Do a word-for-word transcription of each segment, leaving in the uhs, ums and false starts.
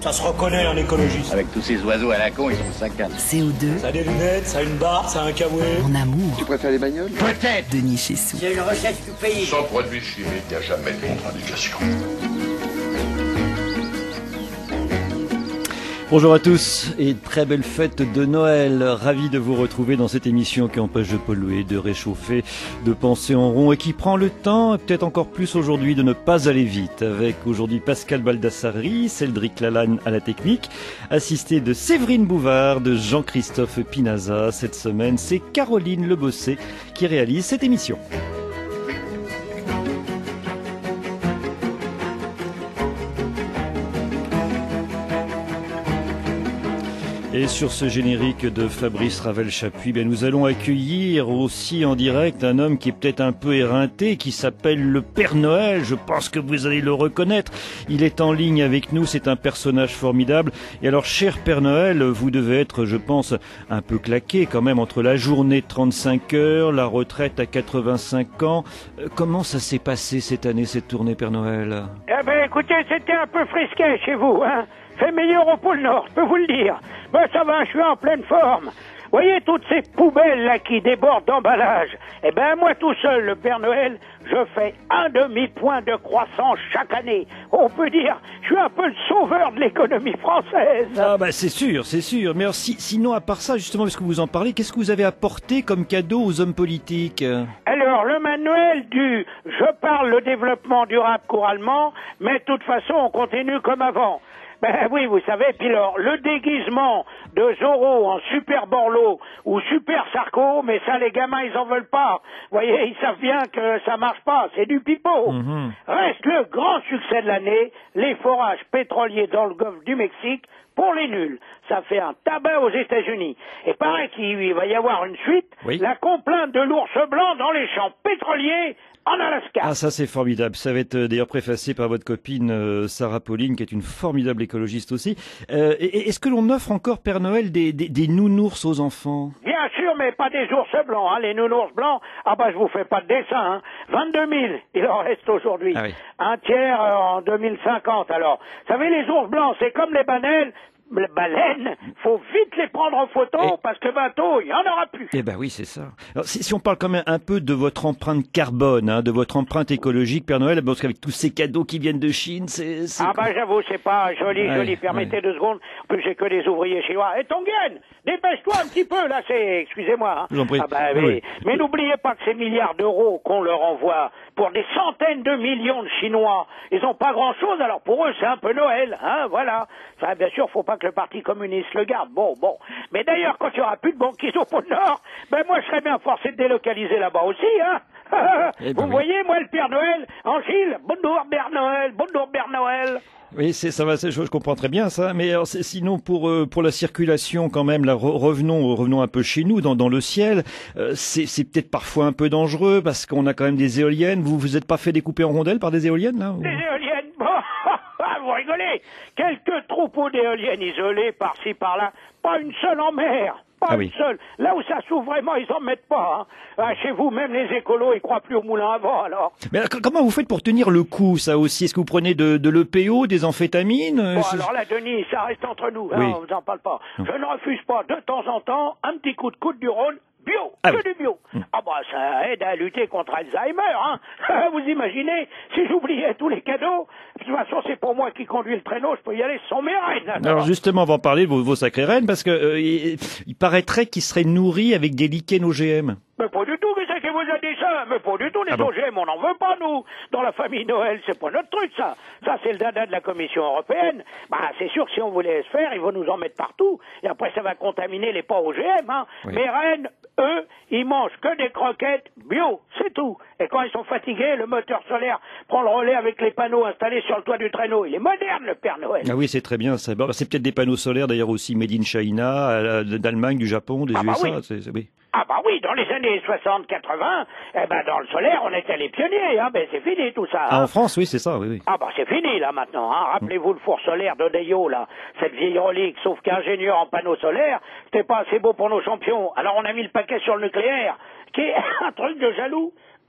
Ça se reconnaît en écologiste. Avec tous ces oiseaux à la con, ils sont saccades. C O deux. Ça a des lunettes, ça a une barbe, ça a un kawaii. En amour. Tu préfères les bagnoles? Peut-être. Denis Chessou. C'est une recette du pays. Sans produits chimiques, il n'y a jamais de contre-indication. Bonjour à tous et très belle fête de Noël. Ravi de vous retrouver dans cette émission qui empêche de polluer, de réchauffer, de penser en rond et qui prend le temps, et peut-être encore plus aujourd'hui, de ne pas aller vite. Avec aujourd'hui Pascal Baldassari, Cédric Lalanne à la technique, assisté de Séverine Bouvard, de Jean-Christophe Pinaza. Cette semaine, c'est Caroline Lebossé qui réalise cette émission. Et sur ce générique de Fabrice Ravel-Chapuis, ben nous allons accueillir aussi en direct un homme qui est peut-être un peu éreinté, qui s'appelle le Père Noël. Je pense que vous allez le reconnaître. Il est en ligne avec nous, c'est un personnage formidable. Et alors, cher Père Noël, vous devez être, je pense, un peu claqué quand même entre la journée de trente-cinq heures, la retraite à quatre-vingt-cinq ans. Euh, comment ça s'est passé cette année, cette tournée, Père Noël? Eh ben, écoutez, c'était un peu frisquet chez vous, hein. Fait meilleur au pôle Nord, je peux vous le dire. Ben ça va, je suis en pleine forme. Voyez toutes ces poubelles là qui débordent d'emballage. Eh ben moi tout seul, le Père Noël, je fais un demi-point de croissance chaque année. On peut dire, je suis un peu le sauveur de l'économie française. Ah bah c'est sûr, c'est sûr. Mais alors, si, sinon à part ça, justement, parce que vous en parlez, qu'est-ce que vous avez apporté comme cadeau aux hommes politiques? Alors, le manuel du « Je parle le développement durable couralement, mais de toute façon on continue comme avant ». Ben oui, vous savez, puis alors, le déguisement de Zorro en Super Borloo ou Super Sarko, mais ça, les gamins, ils en veulent pas. Vous voyez, ils savent bien que ça marche pas, c'est du pipeau. Mm-hmm. Reste le grand succès de l'année, les forages pétroliers dans le golfe du Mexique, pour les nuls. Ça fait un tabac aux États-Unis. Et paraît qu'il va y avoir une suite, oui. La complainte de l'ours blanc dans les champs pétroliers en Alaska. Ah, ça c'est formidable. Ça va être euh, d'ailleurs préfacé par votre copine euh, Sarah Pauline, qui est une formidable écologiste aussi. Euh, et, est-ce que l'on offre encore, Père Noël, des, des, des nounours aux enfants? Bien sûr, mais pas des ours blancs. Hein. Les nounours blancs, ah bah je vous fais pas de dessin. Hein. vingt-deux mille, il en reste aujourd'hui. Ah oui. Un tiers euh, en deux mille cinquante. Alors, vous savez, les ours blancs, c'est comme les baleines. Les baleines, faut vite les prendre en photo et... parce que bientôt, il n'y en aura plus. Eh ben oui, c'est ça. Alors, si, si on parle quand même un peu de votre empreinte carbone, hein, de votre empreinte écologique, Père Noël, parce qu'avec tous ces cadeaux qui viennent de Chine, c'est... c'est ah quoi? bah j'avoue, c'est pas joli, joli. Ouais, permettez ouais. deux secondes. En plus, j'ai que des ouvriers chinois. Et Tongen, dépêche-toi un petit peu, là, c'est... Excusez-moi. Hein. Je vous en prie. Ah bah oui. oui. Mais n'oubliez pas que ces milliards d'euros qu'on leur envoie pour des centaines de millions de Chinois, ils ont pas grand-chose, alors pour eux, c'est un peu Noël, hein, voilà. Ça, bien sûr, faut pas que le Parti communiste le garde. Bon, bon. Mais d'ailleurs, quand il y aura plus de banquiers au pôle Nord, ben moi, je serais bien forcé de délocaliser là-bas aussi, hein. Eh ben Vous oui. voyez, moi, le Père Noël, Angile, bonjour Père Noël, bonjour Père Noël. Oui, c'est ça va, je, je comprends très bien ça. Mais alors, sinon, pour euh, pour la circulation, quand même, là, re, revenons revenons un peu chez nous, dans dans le ciel. Euh, c'est c'est peut-être parfois un peu dangereux parce qu'on a quand même des éoliennes. Vous vous êtes pas fait découper en rondelles par des éoliennes là ou... Des éoliennes, bon, vous rigolez. Quelques troupeaux d'éoliennes isolés par-ci par-là, pas une seule en mer. Pas ah une oui. seule. Là où ça s'ouvre vraiment, ils en mettent pas. Hein. Ah, chez vous, même les écolos, ils croient plus au moulin à vent, alors. Mais alors, comment vous faites pour tenir le coup, ça aussi? Est-ce que vous prenez de, de l'E P O, des amphétamines? Bon, alors là, Denis, ça reste entre nous. Hein, oui. On vous en parle pas. Non. Je ne refuse pas, de temps en temps, un petit coup de coude du Rhône. Bio, ah que oui. du bio. Hum. Ah bah ça aide à lutter contre Alzheimer, hein. Vous imaginez, si j'oubliais tous les cadeaux, de toute façon c'est pour moi qui conduis le traîneau, je peux y aller, ce sont mes reines. Alors, alors justement, on va en parler de vos, vos sacrées reines, parce que euh, il, il paraîtrait qu'ils seraient nourris avec des lichens O G M. Mais pas du tout, mais c'est qui vous a dit ça? Mais pas du tout, les ah bon. O G M, on n'en veut pas, nous. Dans la famille Noël, c'est pas notre truc, ça. Ça, c'est le dada de la Commission européenne. Bah, c'est sûr que si on voulait se faire, ils vont nous en mettre partout. Et après, ça va contaminer les pas O G M, hein. Oui. Mes reines, eux, ils mangent que des croquettes bio, c'est tout. Et quand ils sont fatigués, le moteur solaire prend le relais avec les panneaux installés sur le toit du traîneau. Il est moderne, le Père Noël. Ah oui, c'est très bien. Ça. Bon, c'est peut-être des panneaux solaires, d'ailleurs, aussi made in China, d'Allemagne, du Japon, des ah U S A. Bah oui. C'est, c'est, oui. Ah bah oui, dans les années soixante quatre-vingts, eh ben dans le solaire, on était les pionniers, hein, ben c'est fini tout ça. Hein. Ah, en France, oui, c'est ça, oui, oui. Ah bah c'est fini là maintenant, hein. Rappelez-vous le four solaire d'Odeyo, là, cette vieille relique, sauf qu'ingénieur en panneaux solaires, c'était pas assez beau pour nos champions. Alors on a mis le paquet sur le nucléaire, qui est un truc de jaloux.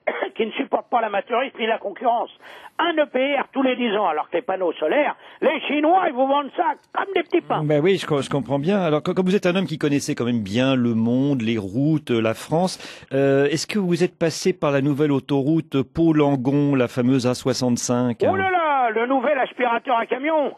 qui ne supportent pas l'amateurisme ni la concurrence. Un E P R tous les dix ans, alors que les panneaux solaires, les Chinois, ils vous vendent ça comme des petits pains. Ben oui, je, je comprends bien. Alors, comme vous êtes un homme qui connaissait quand même bien le monde, les routes, la France, euh, est-ce que vous êtes passé par la nouvelle autoroute Pau-Langon, la fameuse A soixante-cinq? Oh là là, le nouvel aspirateur à camion.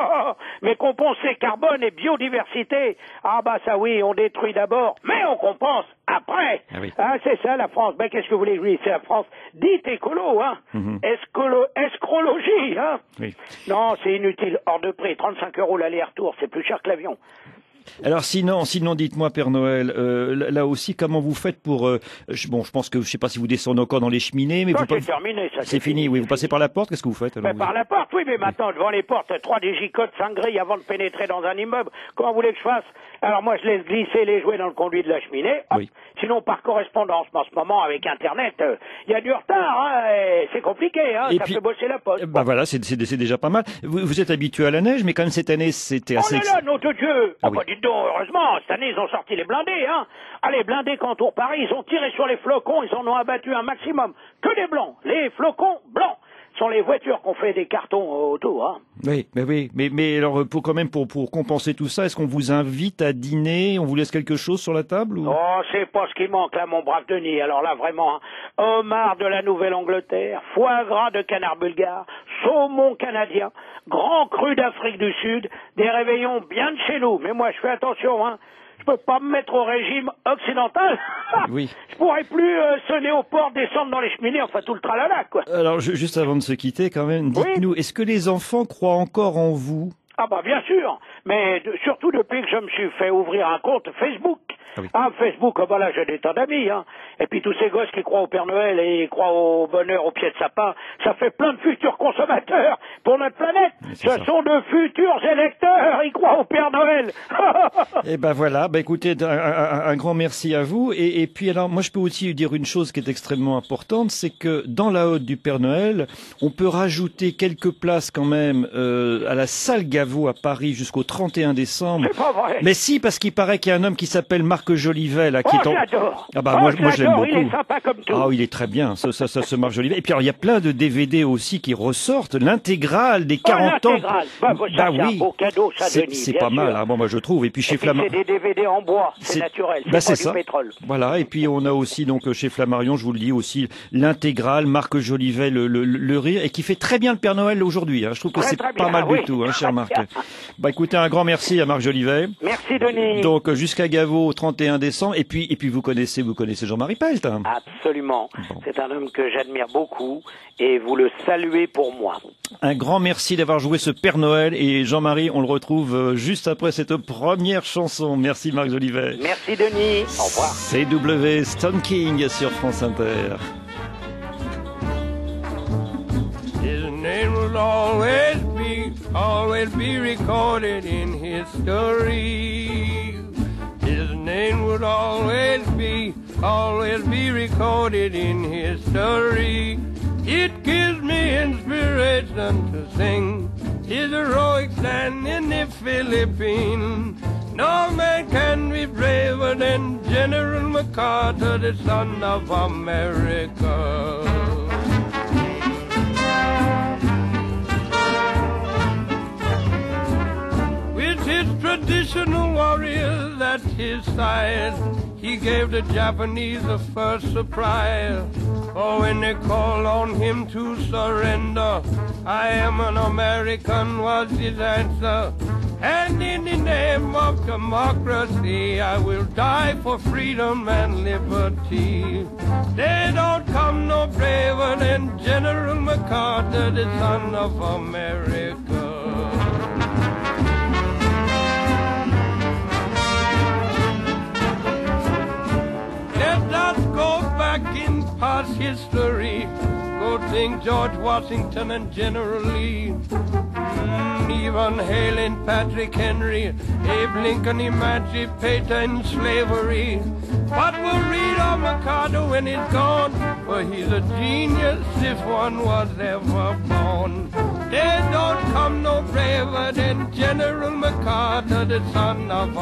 Mais compenser carbone et biodiversité. Ah bah ça oui, on détruit d'abord, mais on compense après. Ah oui. Ah, c'est ça la France. Ben qu'est-ce que vous voulez que je dise? C'est la France dite écolo, hein. Mm-hmm. Escolo, escrologie, hein. Oui. Non, c'est inutile, hors de prix. trente-cinq euros l'aller-retour, c'est plus cher que l'avion. Alors sinon, sinon dites-moi Père Noël, euh, là aussi comment vous faites pour euh, je, bon, je pense que je sais pas si vous descendez encore dans les cheminées, mais Ça, vous c'est terminé, ça. c'est fini, oui, vous passez par la porte, qu'est-ce que vous faites alors? Mais par la porte, oui, mais maintenant, devant les portes, trois digicodes, cinq grilles avant de pénétrer dans un immeuble. Comment vous voulez que je fasse? Alors moi, je laisse glisser les jouets dans le conduit de la cheminée. Hop. Oui. Sinon, par correspondance, mais en ce moment, avec Internet, il euh, y a du retard, hein, et c'est compliqué, hein, Et ça puis, fait bosser la poste. Bah voilà, c'est, c'est, c'est déjà pas mal. Vous, vous êtes habitué à la neige, mais quand même cette année, c'était Oh assez... là là, nom de Dieu! Ah Oh oui. bah dites donc, heureusement, cette année, ils ont sorti les blindés, hein. Allez, blindés contour Paris, ils ont tiré sur les flocons, ils en ont abattu un maximum. Que des blancs, les flocons blancs sont les voitures qu'on fait des cartons autour, hein. Oui, mais oui, mais, mais alors pour quand même pour, pour compenser tout ça, est-ce qu'on vous invite à dîner? On vous laisse quelque chose sur la table ou... Oh, c'est pas ce qui manque là, mon brave Denis. Alors là, vraiment, hein, homard de la Nouvelle-Angleterre, foie gras de canard bulgare, saumon canadien, grand cru d'Afrique du Sud, des réveillons bien de chez nous. Mais moi, je fais attention, hein. Je peux pas me mettre au régime occidental. Oui. Je pourrais plus euh, sonner aux portes, descendre dans les cheminées, enfin tout le tralala, quoi. Alors je- juste avant de se quitter quand même, dites-nous, est-ce que les enfants croient encore en vous? Ah bah bien sûr, mais de- surtout depuis que je me suis fait ouvrir un compte Facebook. Ah oui. Ah, Facebook, oh bah là j'ai des tas d'amis, hein. Et puis tous ces gosses qui croient au Père Noël et croient au bonheur au pied de sapin, ça fait plein de futurs consommateurs pour notre planète. C'est Ce ça. sont de futurs électeurs, ils croient au Père Noël. Eh ben voilà, ben écoutez, un, un- un grand merci à vous. Et, et puis alors, moi je peux aussi dire une chose qui est extrêmement importante, c'est que dans la hotte du Père Noël, on peut rajouter quelques places quand même euh, à la salle Gaveau à Paris jusqu'au trente et un décembre. C'est pas vrai. Mais si, parce qu'il paraît qu'il y a un homme qui s'appelle Marc Jolivet là, qui Oh, est en... je l'adore. Ah bah Oh, moi, je moi je l'aime l'adore, beaucoup. il est sympa comme tout. Ah, il est très bien, ça, ça, ça, ce Marc Jolivet. Et puis alors, il y a plein de D V D aussi qui ressortent, l'intégrale des Oh, quarante ans. l'intégrale. Bah, ça, c'est un beau cadeau, ça, c'est, Denis, c'est bien pas sûr. mal, hein. Bon, moi je trouve. Et puis chez Et puis, Flammarion. c'est des D V D en bois, c'est, C'est- naturel, c'est bah, pas c'est du ça. pétrole. Voilà, et puis on a aussi donc chez Flammarion, je vous le dis aussi, l'intégrale Marc Jolivet, le, le, le rire, et qui fait très bien le Père Noël aujourd'hui. Hein. Je trouve que Très, c'est très pas bien, mal oui. du tout, hein, cher Très Marc. bien. Bah écoutez, un grand merci à Marc Jolivet. Merci Denis. Donc jusqu'à Gaveau au trente et un décembre, et puis et puis vous connaissez vous connaissez Jean-Marie Pelt. Hein. Absolument. Bon. C'est un homme que j'admire beaucoup et vous le saluez pour moi. Un grand merci d'avoir joué ce Père Noël, et Jean-Marie, on le retrouve euh, juste après cette première chanson. Merci Marc Jolivet. Merci Denis. Au revoir. C W Stone King sur France Inter. His name will always be, always be recorded in history. His name would always be, always be recorded in history. It gives me inspiration to sing his heroic stand in the Philippines. No man can be braver than General MacArthur, the son of America. With his traditional warriors at his side, he gave the Japanese the first surprise. Oh, when they called on him to surrender, I am an American was his answer. And in the name of democracy, I will die for freedom and liberty. They don't come no braver than General MacArthur, the son of America. Let us go back in past history. Go think George Washington and General Lee. Mm, even hailing Patrick Henry, Abe Lincoln emancipating slavery. But we'll read of MacArthur when he's gone, for he's a genius if one was ever born. There don't come no braver than General MacArthur, the son of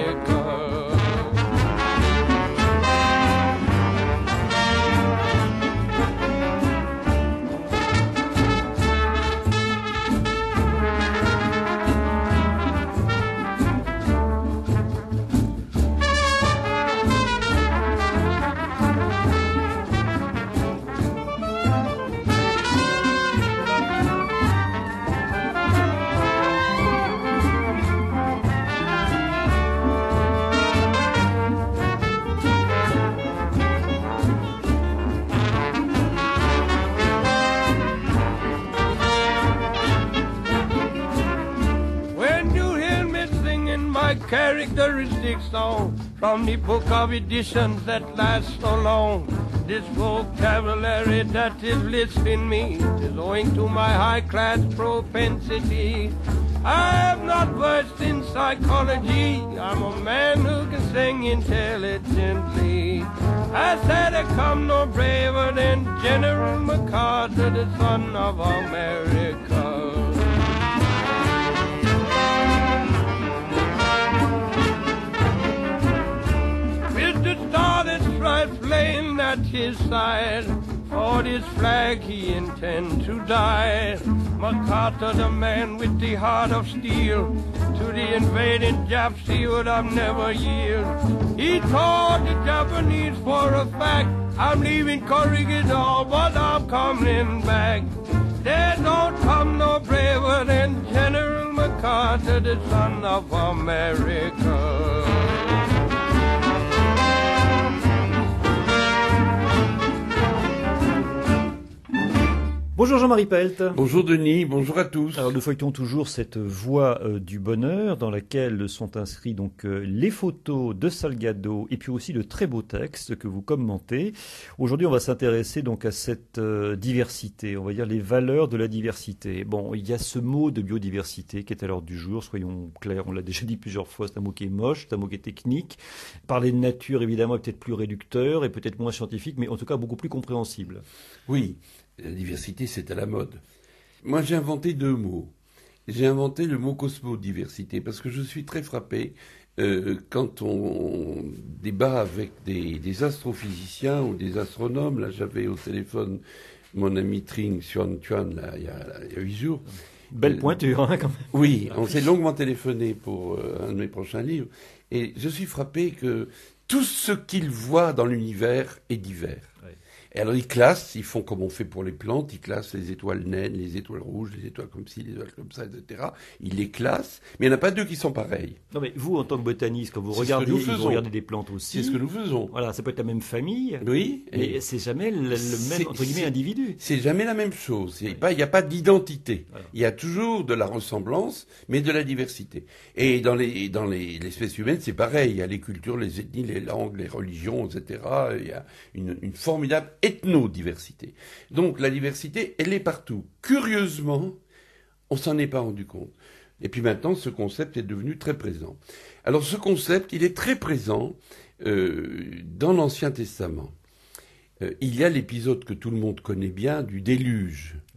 America. characteristic song from the book of editions that last so long. This vocabulary that is listing me is owing to my high-class propensity. I'm not versed in psychology. I'm a man who can sing intelligently. I said I come no braver than General MacArthur, the son of America. With the Star Stripes flying at his side, for this flag he intend to die. MacArthur, the man with the heart of steel, to the invading Japs he would have never yield. He told the Japanese for a fact, I'm leaving Corregidor, but I'm coming back. There don't come no braver than General MacArthur, the son of America. Bonjour Jean-Marie Pelt. Bonjour Denis, bonjour à tous. Alors nous feuilletons toujours cette voie euh, du bonheur dans laquelle sont inscrits donc euh, les photos de Salgado et puis aussi de très beaux textes que vous commentez. Aujourd'hui on va s'intéresser donc à cette euh, diversité, on va dire les valeurs de la diversité. Bon, il y a ce mot de biodiversité qui est à l'ordre du jour, soyons clairs, on l'a déjà dit plusieurs fois, c'est un mot qui est moche, c'est un mot qui est technique. Parler de nature évidemment est peut-être plus réducteur et peut-être moins scientifique, mais en tout cas beaucoup plus compréhensible. Oui. La diversité, c'est à la mode. Moi, j'ai inventé deux mots. J'ai inventé le mot cosmodiversité parce que je suis très frappé euh, quand on débat avec des, des astrophysiciens ou des astronomes. Là, j'avais au téléphone mon ami Trinh Xuan Tuan, là, il y a, il y a huit jours. Belle pointure, hein, quand même. Oui, on s'est longuement téléphoné pour euh, un de mes prochains livres. Et je suis frappé que tout ce qu'ils voient dans l'univers est divers. Oui. Et alors ils classent, ils font comme on fait pour les plantes, ils classent les étoiles naines, les étoiles rouges, les étoiles comme ci, les étoiles comme ça, et cetera. Ils les classent, mais il n'y en a pas deux qui sont pareils. Non mais vous, en tant que botaniste, quand vous regardez, vous regardez des plantes aussi. C'est ce que nous faisons. Voilà, ça peut être la même famille. Oui. Mais et c'est jamais le, le même, entre guillemets, individu. C'est jamais la même chose. Il n'y a, a pas d'identité. Voilà. Il y a toujours de la ressemblance, mais de la diversité. Et dans les, dans les, l'espèce humaine, c'est pareil. Il y a les cultures, les ethnies, les langues, les religions, et cetera. Il y a une, une formidable ethno-diversité. Donc la diversité, elle est partout. Curieusement, on s'en est pas rendu compte. Et puis maintenant, ce concept est devenu très présent. Alors ce concept, il est très présent euh, dans l'Ancien Testament. Euh, il y a l'épisode que tout le monde connaît bien du déluge. Oui.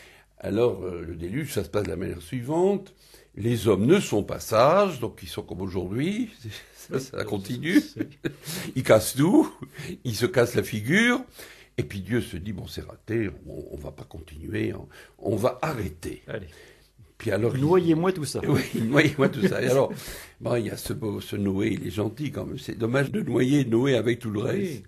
Alors euh, le déluge, ça se passe de la manière suivante. Les hommes ne sont pas sages, donc ils sont comme aujourd'hui. Ça, ça continue. Ils cassent tout. Ils se cassent la figure. Et puis Dieu se dit, bon, c'est raté, on, on va pas continuer, on, on va arrêter. Allez. Puis alors, noyez-moi tout ça. Oui, noyez-moi tout ça. Et alors, bon, il y a ce, ce Noé, il est gentil quand même. C'est dommage de noyer Noé avec tout le reste. Oui.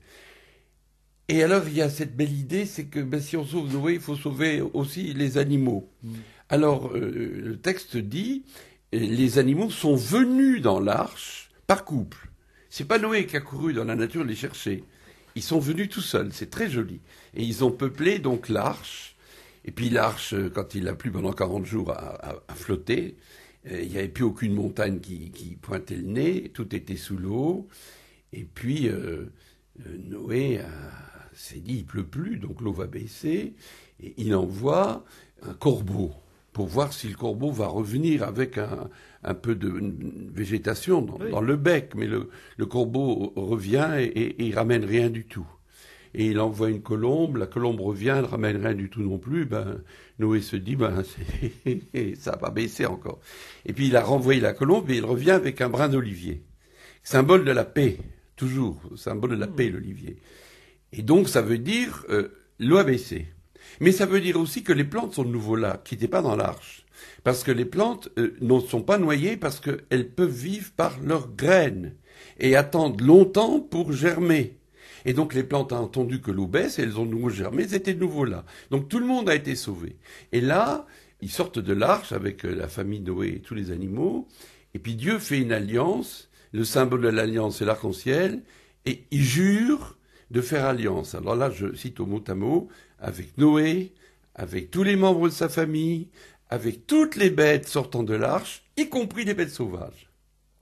Et alors, il y a cette belle idée, c'est que ben, si on sauve Noé, il faut sauver aussi les animaux. Mm. Alors, euh, le texte dit, les animaux sont venus dans l'arche par couple. C'est pas Noé qui a couru dans la nature les chercher. Ils sont venus tout seuls, c'est très joli. Et ils ont peuplé donc l'arche. Et puis l'arche, quand il a plu pendant quarante jours, a, a, a flotté. Il n'y avait plus aucune montagne qui, qui pointait le nez. Tout était sous l'eau. Et puis euh, Noé a, s'est dit, il pleut plus, donc l'eau va baisser. Et il envoie un corbeau pour voir si le corbeau va revenir avec un, un peu de végétation dans, oui. dans le bec. Mais le, le corbeau revient et, et, et il ramène rien du tout. Et il envoie une colombe, la colombe revient, elle ramène rien du tout non plus. Ben, Noé se dit, ben, c'est, ça va baisser encore. Et puis il a renvoyé la colombe et il revient avec un brin d'olivier. Symbole de la paix, toujours, symbole de la paix, l'olivier. Et donc ça veut dire, euh, l'eau a baissé. Mais ça veut dire aussi que les plantes sont de nouveau là, qui n'étaient pas dans l'arche. Parce que les plantes euh, ne sont pas noyées parce qu'elles peuvent vivre par leurs graines et attendent longtemps pour germer. Et donc les plantes ont entendu que l'eau baisse et elles ont de nouveau germé, elles étaient de nouveau là. Donc tout le monde a été sauvé. Et là, ils sortent de l'arche avec la famille Noé et tous les animaux. Et puis Dieu fait une alliance. Le symbole de l'alliance, c'est l'arc-en-ciel. Et il jure de faire alliance. Alors là, je cite au mot à mot, avec Noé, avec tous les membres de sa famille, avec toutes les bêtes sortant de l'arche, y compris les bêtes sauvages.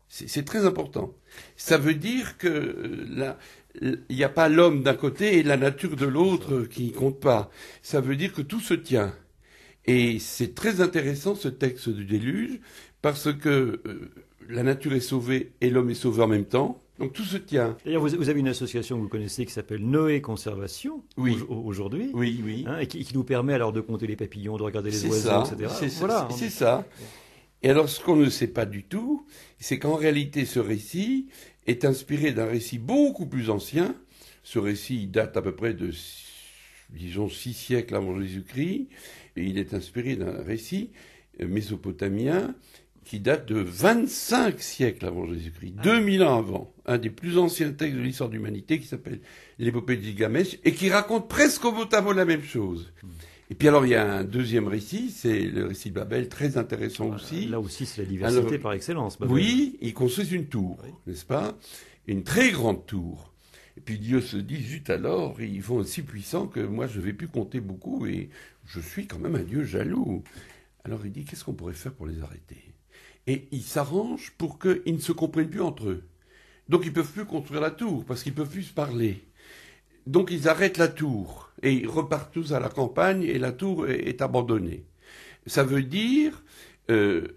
C'est, c'est très important. Ça veut dire que la, il n'y a pas l'homme d'un côté et la nature de l'autre qui compte pas. Ça veut dire que tout se tient. Et c'est très intéressant ce texte du déluge parce que euh, la nature est sauvée et l'homme est sauvé en même temps. Donc tout se tient. D'ailleurs, vous, vous avez une association que vous connaissez qui s'appelle Noé Conservation, oui. au, aujourd'hui, oui, oui. Hein, et qui, qui nous permet alors de compter les papillons, de regarder les c'est oiseaux, ça, et cetera. C'est, voilà, c'est, c'est ça. Et alors, ce qu'on ne sait pas du tout, c'est qu'en réalité, ce récit est inspiré d'un récit beaucoup plus ancien. Ce récit date à peu près de, disons, six siècles avant Jésus-Christ. Et il est inspiré d'un récit mésopotamien qui date de vingt-cinq siècles avant Jésus-Christ, ah. deux mille ans avant, un des plus anciens textes de l'histoire de l'humanité qui s'appelle l'épopée de Gilgamesh et qui raconte presque au mot à mot la même chose. Mm. Et puis alors il y a un deuxième récit, c'est le récit de Babel, très intéressant voilà, aussi. Là aussi c'est la diversité alors, par excellence. Babel. Oui, ils construisent une tour, oui. n'est-ce pas? Une très grande tour. Et puis Dieu se dit, zut alors, ils vont si puissants que moi je ne vais plus compter beaucoup et je suis quand même un Dieu jaloux. Alors il dit, qu'est-ce qu'on pourrait faire pour les arrêter? Et ils s'arrangent pour qu'ils ne se comprennent plus entre eux. Donc ils ne peuvent plus construire la tour, parce qu'ils ne peuvent plus se parler. Donc ils arrêtent la tour, et ils repartent tous à la campagne, et la tour est, est abandonnée. Ça veut dire, euh,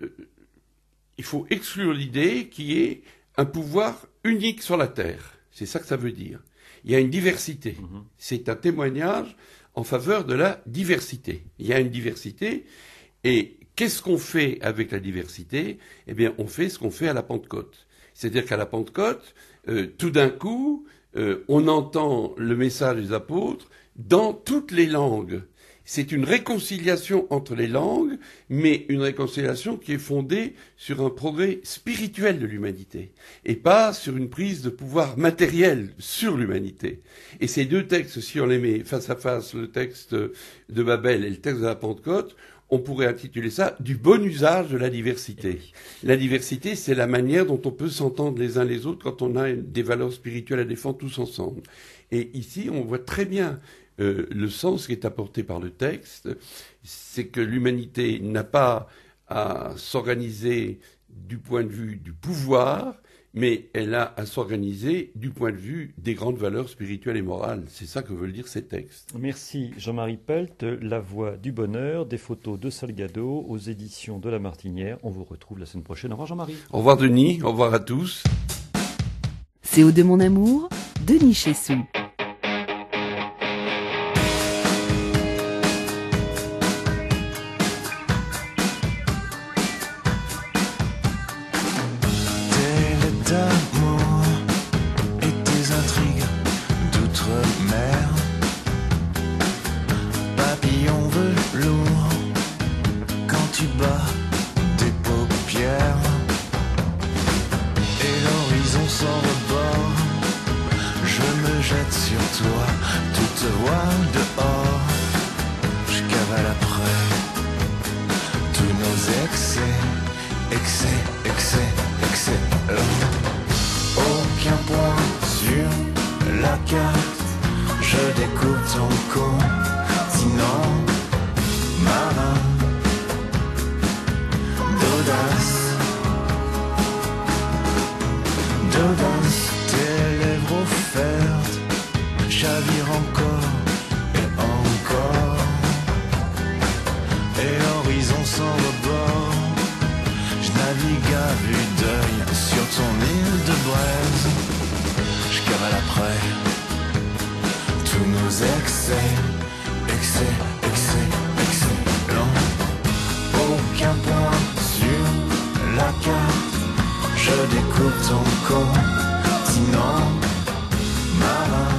il faut exclure l'idée qu'il y ait un pouvoir unique sur la terre. C'est ça que ça veut dire. Il y a une diversité. Mmh. C'est un témoignage en faveur de la diversité. Il y a une diversité, et qu'est-ce qu'on fait avec la diversité? Eh bien, on fait ce qu'on fait à la Pentecôte. C'est-à-dire qu'à la Pentecôte, euh, tout d'un coup, euh, on entend le message des apôtres dans toutes les langues. C'est une réconciliation entre les langues, mais une réconciliation qui est fondée sur un progrès spirituel de l'humanité, et pas sur une prise de pouvoir matériel sur l'humanité. Et ces deux textes, si on les met face à face, le texte de Babel et le texte de la Pentecôte, on pourrait intituler ça « du bon usage de la diversité ». La diversité, c'est la manière dont on peut s'entendre les uns les autres quand on a des valeurs spirituelles à défendre tous ensemble. Et ici, on voit très bien euh, le sens qui est apporté par le texte, c'est que l'humanité n'a pas à s'organiser du point de vue du pouvoir, mais elle a à s'organiser du point de vue des grandes valeurs spirituelles et morales. C'est ça que veulent dire ces textes. Merci Jean-Marie Pelt, La Voix du Bonheur, des photos de Salgado aux éditions de La Martinière. On vous retrouve la semaine prochaine. Au revoir Jean-Marie. Au revoir Denis, au revoir à tous. C O deux mon amour, Denis Chessou. D'amour et tes intrigues d'outre-mer, papillon velours quand tu bats tes paupières et l'horizon sans rebord. Je me jette sur toi, toute voile dehors. Je cavale après tous nos excès, excès, excès, excès. Aucun point sur la carte, je découpe ton continent marin d'audace, d'audace. Tes lèvres offertes chavirent encore et encore, et l'horizon sans rebord. Je navigue à vue d'œil sur ton île de braise. Je cavale après tous nos excès, excès, excès, excellents. Aucun point sur la carte, je découpe ton continent marin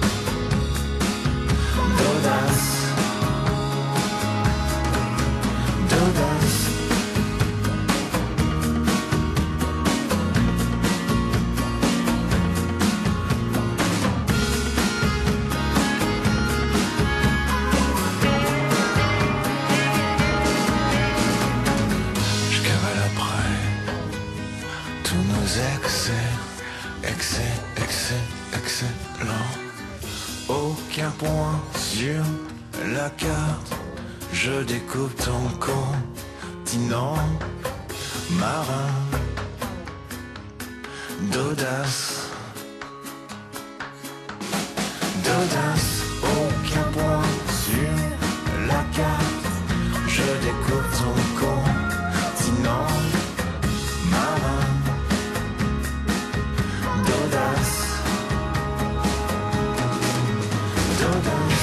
d'audace, d'audace. Excès, excès, excès, excellent. Aucun point sur la carte, je découpe ton continent marin d'audace, d'audace, aucun point sur la carte, je découvre ton continent marin, d'audace, d'audace.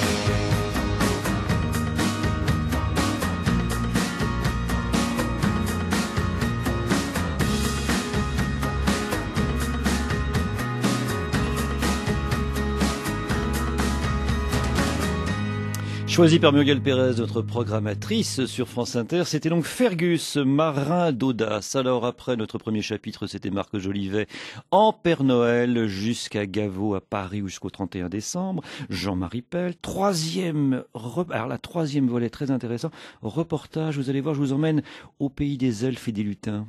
Choisi par Muriel Pérez, notre programmatrice sur France Inter, c'était donc Fergus, marin d'audace. Alors après notre premier chapitre, c'était Marc Jolivet en Père Noël jusqu'à Gaveau à Paris jusqu'au trente et un décembre. Jean-Marie Pell, troisième, re... alors la troisième volet très intéressant, reportage, vous allez voir, je vous emmène au pays des elfes et des lutins.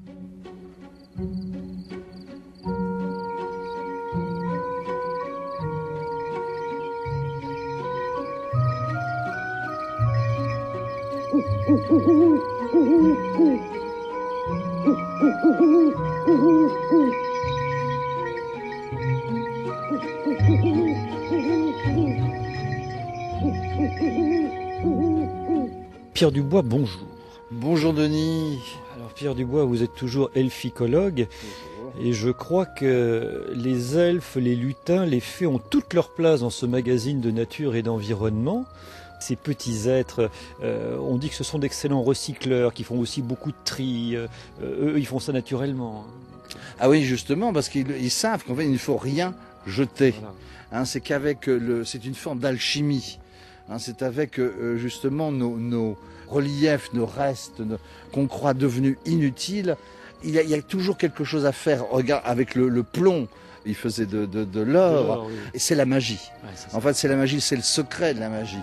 Pierre Dubois, bonjour. Bonjour Denis. Alors Pierre Dubois, vous êtes toujours elficologue. Et je crois que les elfes, les lutins, les fées ont toute leur place dans ce magazine de nature et d'environnement. Ces petits êtres, euh, on dit que ce sont d'excellents recycleurs, qui font aussi beaucoup de tri. Euh, eux, ils font ça naturellement. Ah oui, justement, parce qu'ils ils savent qu'en fait, il ne faut rien jeter. Voilà. Hein, c'est qu'avec le, c'est une forme d'alchimie. Hein, c'est avec euh, justement nos, nos reliefs, nos restes, nos, qu'on croit devenus inutiles. Il y, a, il y a toujours quelque chose à faire. Regarde, avec le, le plomb, il faisait de, de, de l'or. Oui. Et c'est la magie. Ouais, c'est en fait, c'est la magie, c'est le secret de la magie.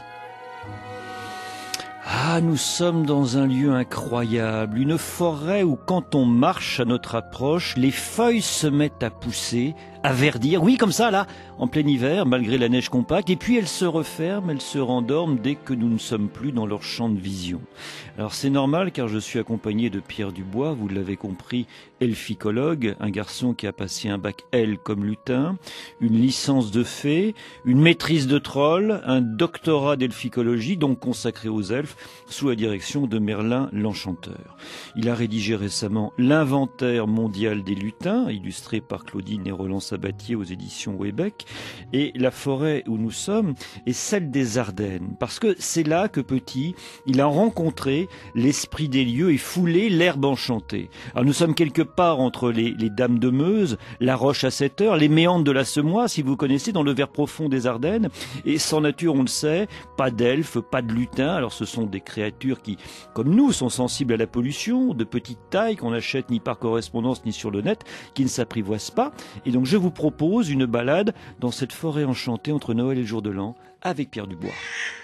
Ah, nous sommes dans un lieu incroyable, une forêt où quand on marche à notre approche, les feuilles se mettent à pousser, à verdir, oui comme ça là, en plein hiver, malgré la neige compacte, et puis elles se referment, elles se rendorment dès que nous ne sommes plus dans leur champ de vision. Alors c'est normal car je suis accompagné de Pierre Dubois, vous l'avez compris, elficologue, un garçon qui a passé un bac L comme lutin, une licence de fée, une maîtrise de troll, un doctorat d'elficologie, donc consacré aux elfes, sous la direction de Merlin l'Enchanteur. Il a rédigé récemment l'inventaire mondial des lutins, illustré par Claudine et Roland Sabatier aux éditions Webec, et la forêt où nous sommes est celle des Ardennes, parce que c'est là que petit, il a rencontré l'esprit des lieux et foulé l'herbe enchantée. Alors nous sommes quelque part entre les, les Dames de Meuse, la Roche à sept heures, les méandres de la Semois, si vous connaissez, dans le vert profond des Ardennes, et sans nature, on le sait, pas d'elfes, pas de lutins. Alors ce sont des créatures qui, comme nous, sont sensibles à la pollution, de petite taille, qu'on n'achète ni par correspondance ni sur le net, qui ne s'apprivoisent pas, et donc je vous propose une balade dans cette forêt enchantée entre Noël et le jour de l'an avec Pierre Dubois.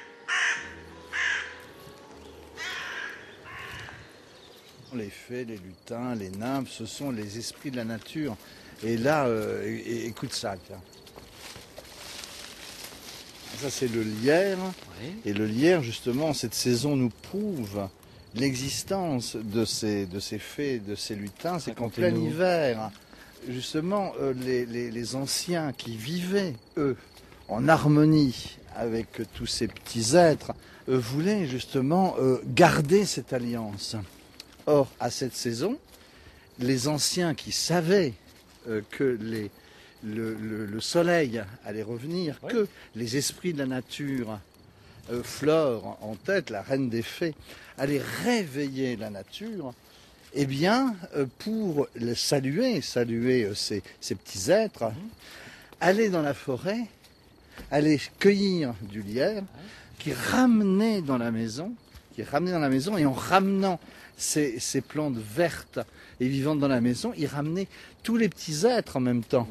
Les fées, les lutins, les nymphes, ce sont les esprits de la nature. Et là, euh, écoute ça, tiens. Ça, c'est le lierre. Oui. Et le lierre, justement, cette saison nous prouve l'existence de ces, de ces fées, de ces lutins. C'est qu'en plein hiver, justement, euh, les, les, les anciens qui vivaient, eux, en harmonie avec tous ces petits êtres, euh, voulaient justement euh, garder cette alliance. Or, à cette saison, les anciens qui savaient euh, que les, le, le, le soleil allait revenir, oui. que les esprits de la nature, euh, Flore en tête, la reine des fées, allaient réveiller la nature, eh bien, euh, pour le saluer, saluer euh, ces, ces petits êtres, mmh. aller dans la forêt, aller cueillir du lierre, mmh. qui ramenait dans la maison, qui ramenait dans la maison, et en ramenant Ces, ces plantes vertes et vivantes dans la maison, il ramenait tous les petits êtres en même temps.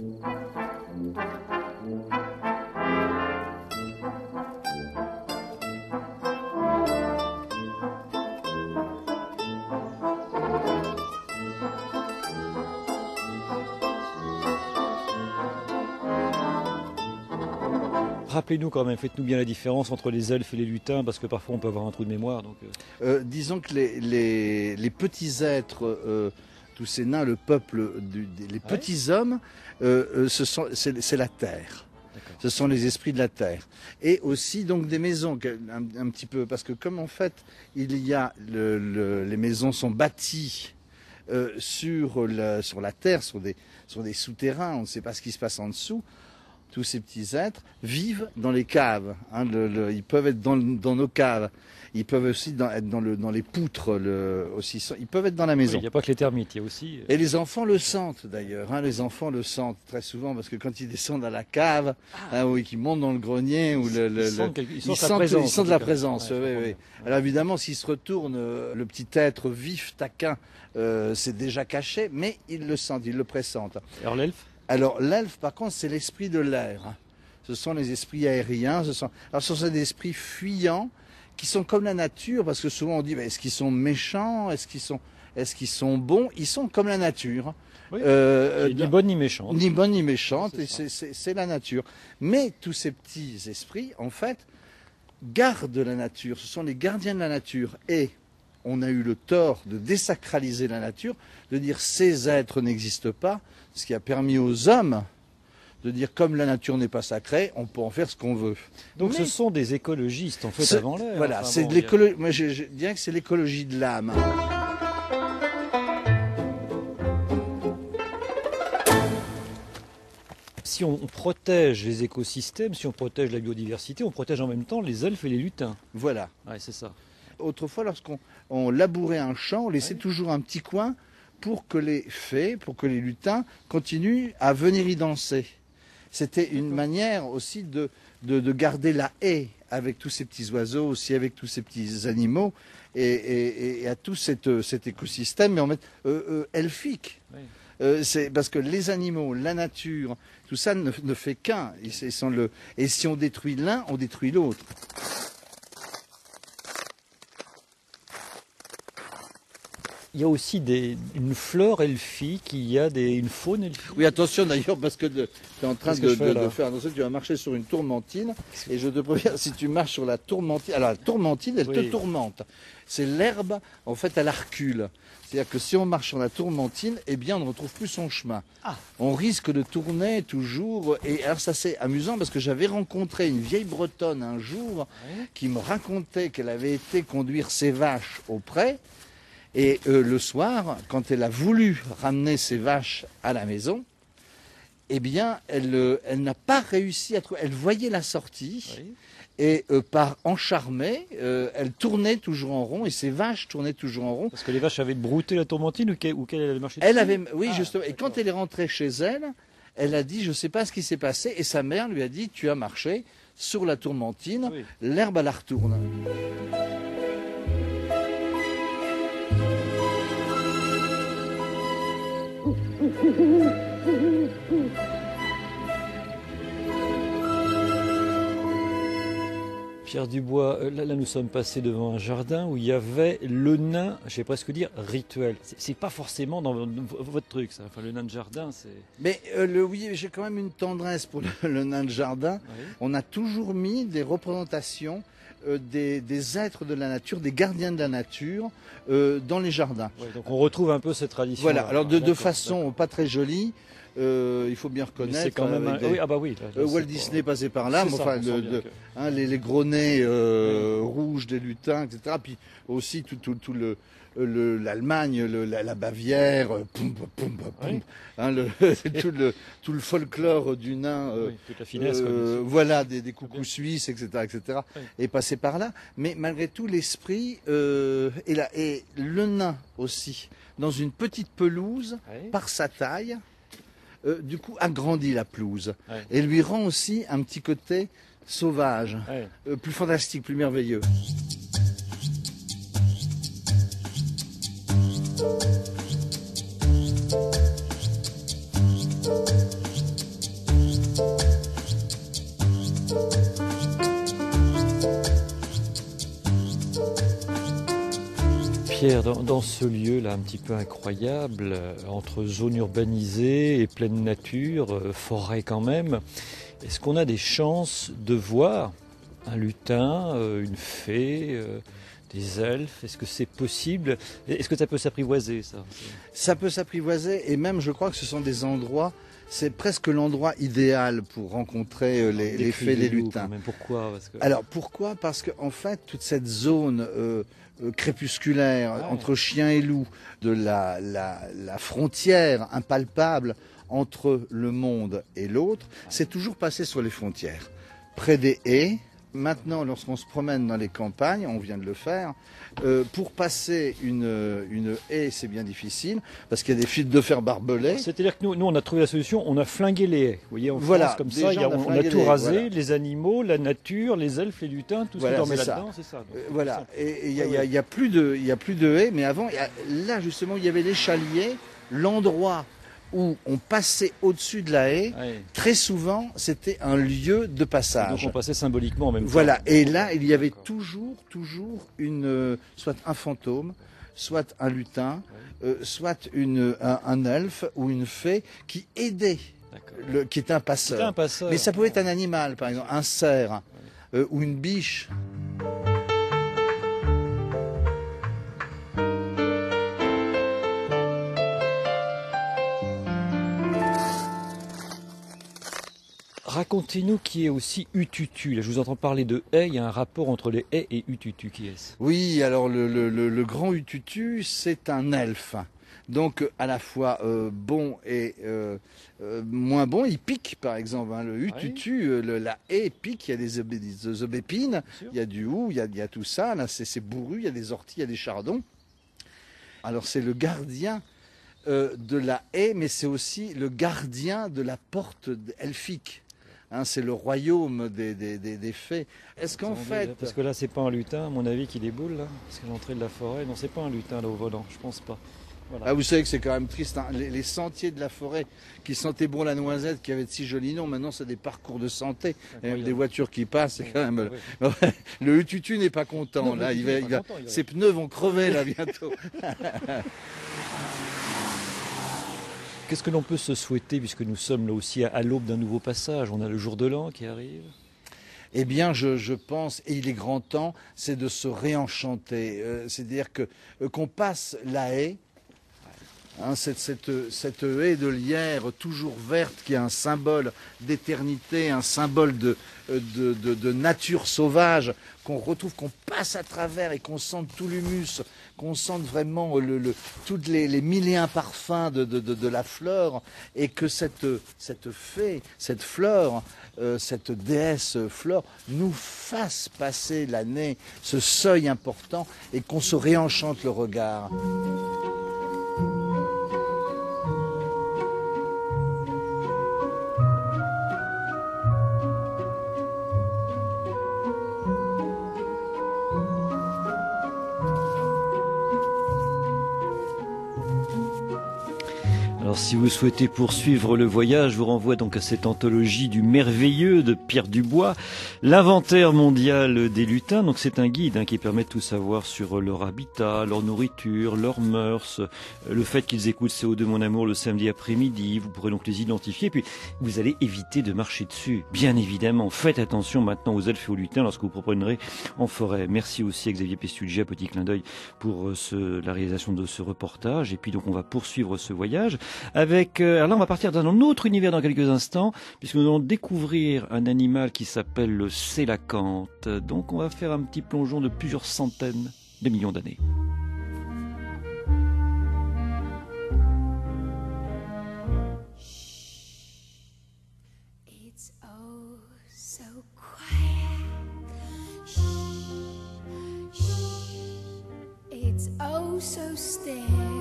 Rappelez-nous quand même, faites-nous bien la différence entre les elfes et les lutins, parce que parfois on peut avoir un trou de mémoire. Donc... Euh, disons que les, les, les petits êtres euh, tous ces nains, le peuple, du, des, les Ouais. petits hommes, euh, euh, ce sont, c'est, c'est la terre. Ce sont les esprits de la terre. Et aussi donc des maisons, un, un petit peu, parce que comme en fait, il y a le, le, les maisons sont bâties euh, sur, la, sur la terre, sur des, sur des souterrains, on ne sait pas ce qui se passe en dessous. Tous ces petits êtres vivent dans les caves. Hein, le, le, ils peuvent être dans, dans nos caves. Ils peuvent aussi dans, être dans, le, dans les poutres. Le, aussi, ils peuvent être dans la maison. Oui, il n'y a pas que les termites, il y a aussi... Et les enfants le sentent d'ailleurs. Hein, les enfants le sentent très souvent parce que quand ils descendent à la cave, ah. hein, ou qu'ils montent dans le grenier, ou le, le, ils sentent, le, ils ils sentent, sentent, présence, ils sentent de la cas. présence. Ouais, oui, oui. Alors évidemment, s'ils se retournent, euh, le petit être vif, taquin, euh, c'est déjà caché, mais ils le sentent, ils le pressentent. Alors l'elfe? Alors l'elfe, par contre, c'est l'esprit de l'air. Ce sont les esprits aériens. Ce sont, alors ce sont des esprits fuyants qui sont comme la nature, parce que souvent on dit, bah, est-ce qu'ils sont méchants, est-ce qu'ils sont, est-ce qu'ils sont bons? Ils sont comme la nature. Oui. Euh, ni bonne ni méchante. Ni bonne ni méchante, C'est et ça. c'est, c'est, c'est la nature. Mais tous ces petits esprits, en fait, gardent la nature. Ce sont les gardiens de la nature. Et on a eu le tort de désacraliser la nature, de dire ces êtres n'existent pas, ce qui a permis aux hommes de dire comme la nature n'est pas sacrée, on peut en faire ce qu'on veut. Donc Mais ce sont des écologistes en fait ce- avant l'heure. Voilà, Enfin, c'est bon, de il y a- l'écologie. Moi, je, je dirais que c'est l'écologie de l'âme. Si on on protège les écosystèmes, si on protège la biodiversité, on protège en même temps les elfes et les lutins. Voilà. Ouais, c'est ça. Autrefois, lorsqu'on on labourait un champ, on laissait toujours un petit coin pour que les fées, pour que les lutins continuent à venir y danser. C'était une manière aussi de, de, de garder la haie avec tous ces petits oiseaux, aussi avec tous ces petits animaux, et, et, et à tout cette, cet écosystème, mais en fait, euh, euh, elfique. Oui. Euh, c'est parce que les animaux, la nature, tout ça ne, ne fait qu'un. Ils- ils sont le- Et si on détruit l'un, on détruit l'autre. Il y a aussi des, une flore elfique, il y a des, une faune elfique. Oui, attention d'ailleurs, parce que tu es en train Qu'est-ce que de, je fais, de- là de faire attention, tu vas marcher sur une tourmentine, et je te préviens, si tu marches sur la tourmentine, alors la tourmentine, elle Oui. te tourmente. C'est l'herbe, en fait, elle recule. C'est-à-dire que si on marche sur la tourmentine, eh bien, on ne retrouve plus son chemin. Ah. On risque de tourner toujours. Et alors, ça, c'est amusant, parce que j'avais rencontré une vieille Bretonne un jour, Ouais. qui me racontait qu'elle avait été conduire ses vaches au pré. Et euh, le soir, quand elle a voulu ramener ses vaches à la maison, eh bien, elle, euh, elle n'a pas réussi à trouver. Elle voyait la sortie, Oui. et euh, par encharmée, euh, elle tournait toujours en rond, et ses vaches tournaient toujours en rond. Parce que les vaches avaient brouté la tourmentine ou qu'elle, ou qu'elle avait marché Elle dessus avait, oui, Ah, justement. Et quand elle est rentrée chez elle, elle a dit, je ne sais pas ce qui s'est passé, et sa mère lui a dit, tu as marché sur la tourmentine, Oui. l'herbe à la retourne. Pierre Dubois, euh, là, là, nous sommes passés devant un jardin où il y avait le nain, je vais presque dire rituel. C'est, c'est pas forcément dans v- v- votre truc, ça. Enfin, le nain de jardin, c'est. Mais euh, le, oui, j'ai quand même une tendresse pour le, le nain de jardin. Oui. On a toujours mis des représentations euh, des, des êtres de la nature, des gardiens de la nature, euh, dans les jardins. Ouais, donc on retrouve un peu cette tradition. Voilà, alors de, de façon pas très jolie, euh, il faut bien reconnaître. C'est quand même un... avec des- oui, ah bah oui. Là, là, euh, c'est Walt pas- Disney passait par là, C'est mais ça, enfin, on sent de- bien de- que- hein, les, les gros nez euh, rouges des lutins, et cetera. Puis aussi tout, tout, tout le, le- l'Allemagne, le- la, la Bavière, euh, poum, poum, poum, poum, Oui. hein, le, tout, le, tout le folklore du nain. euh, Oui, toute la finesse. euh, quoi, bien voilà, des, des coucous Bien. suisses, et cetera, et cetera, Oui. est passé par là. Mais malgré tout, l'esprit euh, est là. Et le nain aussi, dans une petite pelouse, Oui. par sa taille, euh, du coup, agrandit la pelouse. Ouais. Et lui rend aussi un petit côté sauvage, Ouais. euh, plus fantastique, plus merveilleux. Pierre, dans, dans ce lieu-là un petit peu incroyable, euh, entre zone urbanisée et pleine nature, euh, forêt quand même, est-ce qu'on a des chances de voir Un lutin, euh, une fée, euh, des elfes, est-ce que c'est possible? Est-ce que ça peut s'apprivoiser, ça? Ça peut s'apprivoiser, et même je crois que ce sont des endroits, c'est presque l'endroit idéal pour rencontrer les, les fées, les lutins. Mais pourquoi? Parce que... Alors pourquoi? Parce qu'en fait, toute cette zone euh, euh, crépusculaire, ouais. entre chien et loup, de la, la, la frontière impalpable entre le monde et l'autre, c'est toujours passé sur les frontières, près des haies. Maintenant, lorsqu'on se promène dans les campagnes, on vient de le faire, euh, pour passer une, une haie, c'est bien difficile, parce qu'il y a des fils de fer barbelés. C'est-à-dire que nous, nous, on a trouvé la solution, on a flingué les haies. Vous voyez, en voilà, France, comme ça, y a, on, on a tout les, rasé, voilà. les animaux, la nature, les elfes, les lutins, tout voilà, ce qui dormait ça. là-dedans, c'est ça. Donc, euh, voilà, et il n'y a, ouais, ouais. y a, a plus de, y a plus de haies, mais avant, y a, là justement, il y avait l'échalier, l'endroit où on passait au-dessus de la haie, ouais. Très souvent, c'était un lieu de passage. Donc on passait symboliquement en même temps. Voilà, et là, il y avait toujours, toujours une, euh, soit un fantôme, soit un lutin, ouais. euh, soit une, un, un elfe ou une fée qui aidait, le, qui était un passeur. un passeur. Mais ça pouvait être un animal, par exemple, un cerf, ouais. euh, ou une biche. Racontez-nous qui est aussi Ututu. Là, je vous entends parler de haies. Il y a un rapport entre les haies et Ututu. Qui est-ce? Oui, alors le, le, le, le grand Ututu, c'est un elfe. Donc à la fois euh, bon et euh, euh, moins bon. Il pique, par exemple. Hein, le Ututu, oui. euh, le, la haie pique. Il y a des, des, des aubépines, il y a du hou, il y a, il y a tout ça. Là, c'est bourru. Il y a des orties, il y a des chardons. Alors c'est le gardien euh, de la haie, mais c'est aussi le gardien de la porte elfique. Hein, c'est le royaume des, des, des, des fées. Est-ce qu'en fait... Parce que là, c'est pas un lutin, à mon avis, qui déboule, là. Parce que l'entrée de la forêt, non, c'est pas un lutin, là, au volant, je pense pas. Voilà. Ah, vous savez que c'est quand même triste, hein. les, les sentiers de la forêt qui sentaient bon la noisette, qui avaient de si jolis noms, maintenant c'est des parcours de santé. Il y a des voitures qui passent, c'est quand même... Ouais. Le Ututu n'est pas content, non, là, il va, il va... Content, il va... ses pneus vont crever, là, bientôt. Qu'est-ce que l'on peut se souhaiter, puisque nous sommes là aussi à, à l'aube d'un nouveau passage? On a le jour de l'an qui arrive. Eh bien, je, je pense, et il est grand temps, c'est de se réenchanter. Euh, C'est-à-dire que euh, qu'on passe la haie, hein, cette, cette, cette haie de lierre toujours verte qui est un symbole d'éternité, un symbole de, de, de, de nature sauvage, qu'on retrouve, qu'on passe à travers et qu'on sente tout l'humus, qu'on sente vraiment le, le, toutes les, les mille et un parfums de, de, de, de la fleur, et que cette, cette fée, cette fleur, euh, cette déesse fleur nous fasse passer l'année, ce seuil important, et qu'on se réenchante le regard. Alors si vous souhaitez poursuivre le voyage, je vous renvoie donc à cette anthologie du merveilleux de Pierre Dubois, l'inventaire mondial des lutins. Donc c'est un guide hein, qui permet de tout savoir sur leur habitat, leur nourriture, leurs mœurs, le fait qu'ils écoutent C O deux Mon Amour le samedi après-midi. Vous pourrez donc les identifier, puis vous allez éviter de marcher dessus. Bien évidemment, faites attention maintenant aux elfes et aux lutins lorsque vous promènerez en forêt. Merci aussi à Xavier Pestulgia, petit clin d'œil pour ce, la réalisation de ce reportage. Et puis donc on va poursuivre ce voyage. Avec, euh, alors là on va partir dans un autre univers dans quelques instants, puisque nous allons découvrir un animal qui s'appelle le sélacanthe. Donc on va faire un petit plongeon de plusieurs centaines de millions d'années. It's oh so quiet. Shh, shh. It's oh so still.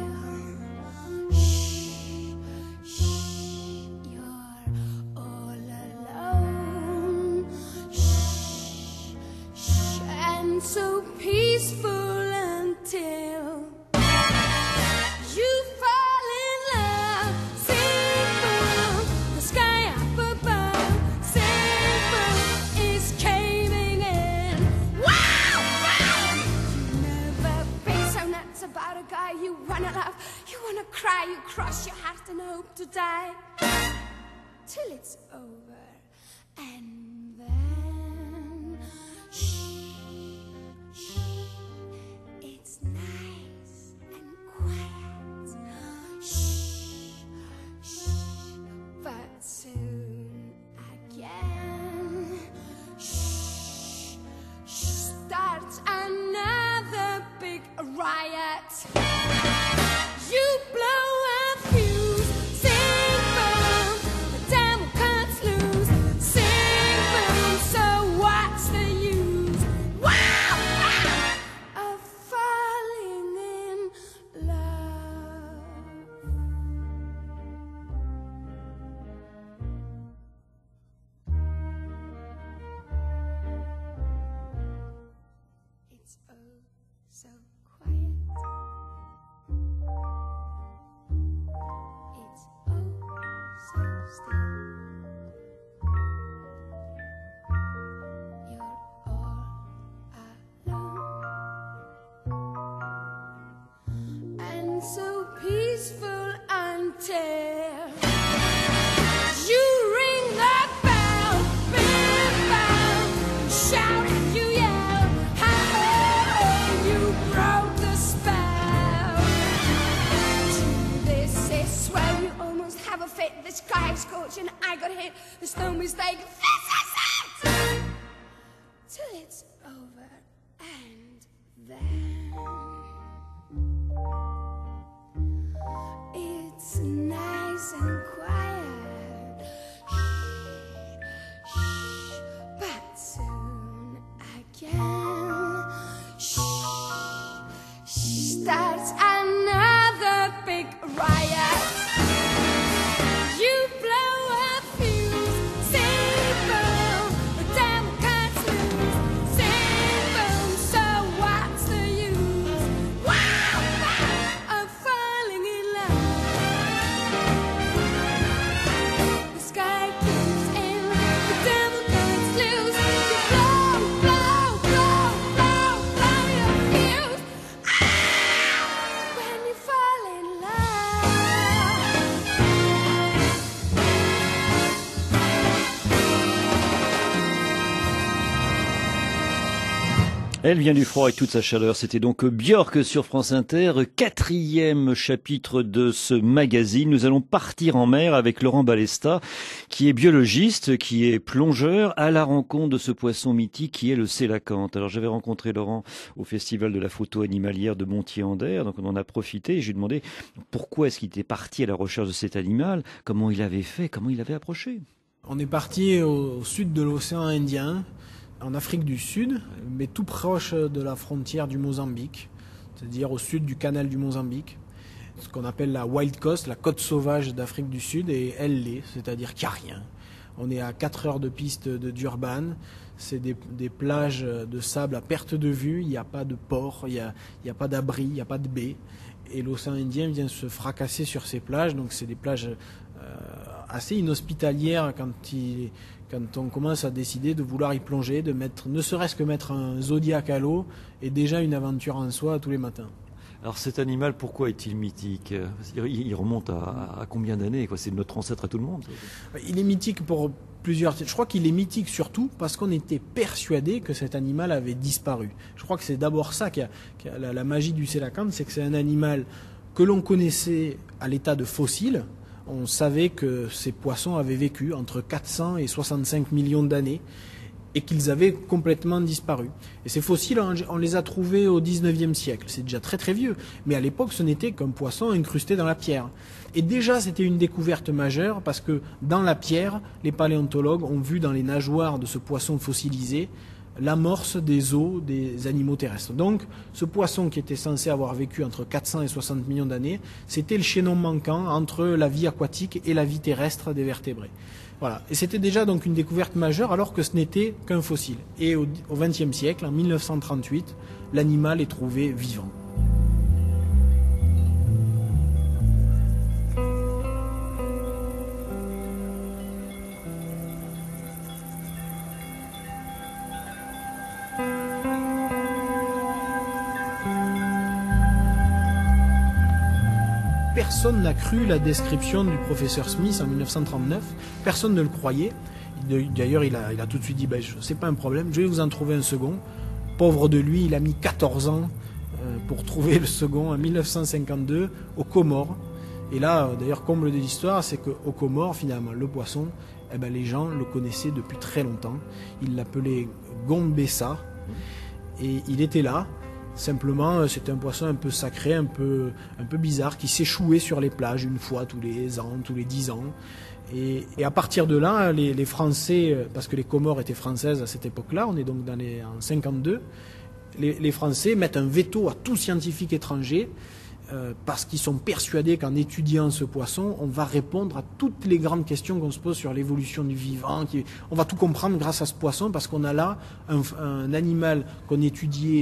So peaceful until you fall in love. Simple, the sky up above. Simple is caving in. Wow, wow. You never be so nuts about a guy you wanna love. You wanna cry, you cross your heart and hope to die till it's over. And then so quiet. It's oh so still. You're all alone and so peaceful until you ring the bell, bell, bell, shout and you yell, how you broke the spell. To this is swell, you almost have a fit. The sky is scorching, I got hit. There's no mistake. This is it. Till it's over and then it's nice and quiet. Shh, shh, but soon again, shh, shh, starts another big riot. You blow a fuse, sing boom, the devil cuts loose, sing boom, so what's the use? Wow, wow, of falling in love. The sky gives in, the devil cuts loose, you blow, blow, blow, blow, blow your fuse. Ah, when you fall in love. Elle vient du froid avec toute sa chaleur. C'était donc Björk sur France Inter, quatrième chapitre de ce magazine. Nous allons partir en mer avec Laurent Balesta, qui est biologiste, qui est plongeur, à la rencontre de ce poisson mythique qui est le sélacanthe. Alors j'avais rencontré Laurent au Festival de la photo animalière de Montier-en-Der, donc on en a profité et je lui ai demandé pourquoi est-ce qu'il était parti à la recherche de cet animal, comment il avait fait, comment il avait approché. On est parti au, au sud de l'océan Indien, en Afrique du Sud, mais tout proche de la frontière du Mozambique, c'est-à-dire au sud du canal du Mozambique, ce qu'on appelle la Wild Coast, la côte sauvage d'Afrique du Sud, et elle l'est, c'est-à-dire qu'il n'y a rien. On est à quatre heures de piste de Durban, c'est des, des plages de sable à perte de vue, il n'y a pas de port, il n'y a, il n'y a pas d'abri, il n'y a pas de baie, et l'océan Indien vient se fracasser sur ces plages, donc c'est des plages euh, assez inhospitalières quand il... Quand on commence à décider de vouloir y plonger, de mettre, ne serait-ce que mettre un Zodiac à l'eau, est déjà une aventure en soi tous les matins. Alors cet animal, pourquoi est-il mythique? Il remonte à, à combien d'années? C'est notre ancêtre à tout le monde. Il est mythique pour plusieurs... Je crois qu'il est mythique surtout parce qu'on était persuadé que cet animal avait disparu. Je crois que c'est d'abord ça qui a, qui a la, la magie du sélacanthe, c'est que c'est un animal que l'on connaissait à l'état de fossile. On savait que ces poissons avaient vécu entre quatre cents et soixante-cinq millions d'années et qu'ils avaient complètement disparu. Et ces fossiles, on les a trouvés au dix-neuvième siècle. C'est déjà très très vieux. Mais à l'époque, ce n'était qu'un poisson incrusté dans la pierre. Et déjà, c'était une découverte majeure parce que dans la pierre, les paléontologues ont vu dans les nageoires de ce poisson fossilisé l'amorce des os des animaux terrestres. Donc, ce poisson qui était censé avoir vécu entre quatre cents et soixante millions d'années, c'était le chaînon manquant entre la vie aquatique et la vie terrestre des vertébrés. Voilà. Et c'était déjà donc une découverte majeure alors que ce n'était qu'un fossile. Et au vingtième siècle, en mille neuf cent trente-huit, l'animal est trouvé vivant. Personne n'a cru la description du professeur Smith en mille neuf cent trente-neuf. Personne ne le croyait. D'ailleurs, il a, il a tout de suite dit ben, « c'est pas un problème, je vais vous en trouver un second ». Pauvre de lui, il a mis quatorze ans euh, pour trouver le second en mille neuf cent cinquante-deux aux Comores. Et là, d'ailleurs, comble de l'histoire, c'est qu'aux Comores, finalement, le poisson, eh ben, les gens le connaissaient depuis très longtemps. Ils l'appelaient Gombessa. Et il était là. Simplement, c'était un poisson un peu sacré, un peu, un peu bizarre, qui s'échouait sur les plages une fois tous les ans, tous les dix ans. Et, et à partir de là, les, les Français, parce que les Comores étaient françaises à cette époque-là, on est donc dans les, en cinquante-deux, les, les Français mettent un veto à tout scientifique étranger euh, parce qu'ils sont persuadés qu'en étudiant ce poisson, on va répondre à toutes les grandes questions qu'on se pose sur l'évolution du vivant. Qui, on va tout comprendre grâce à ce poisson parce qu'on a là un, un animal qu'on étudiait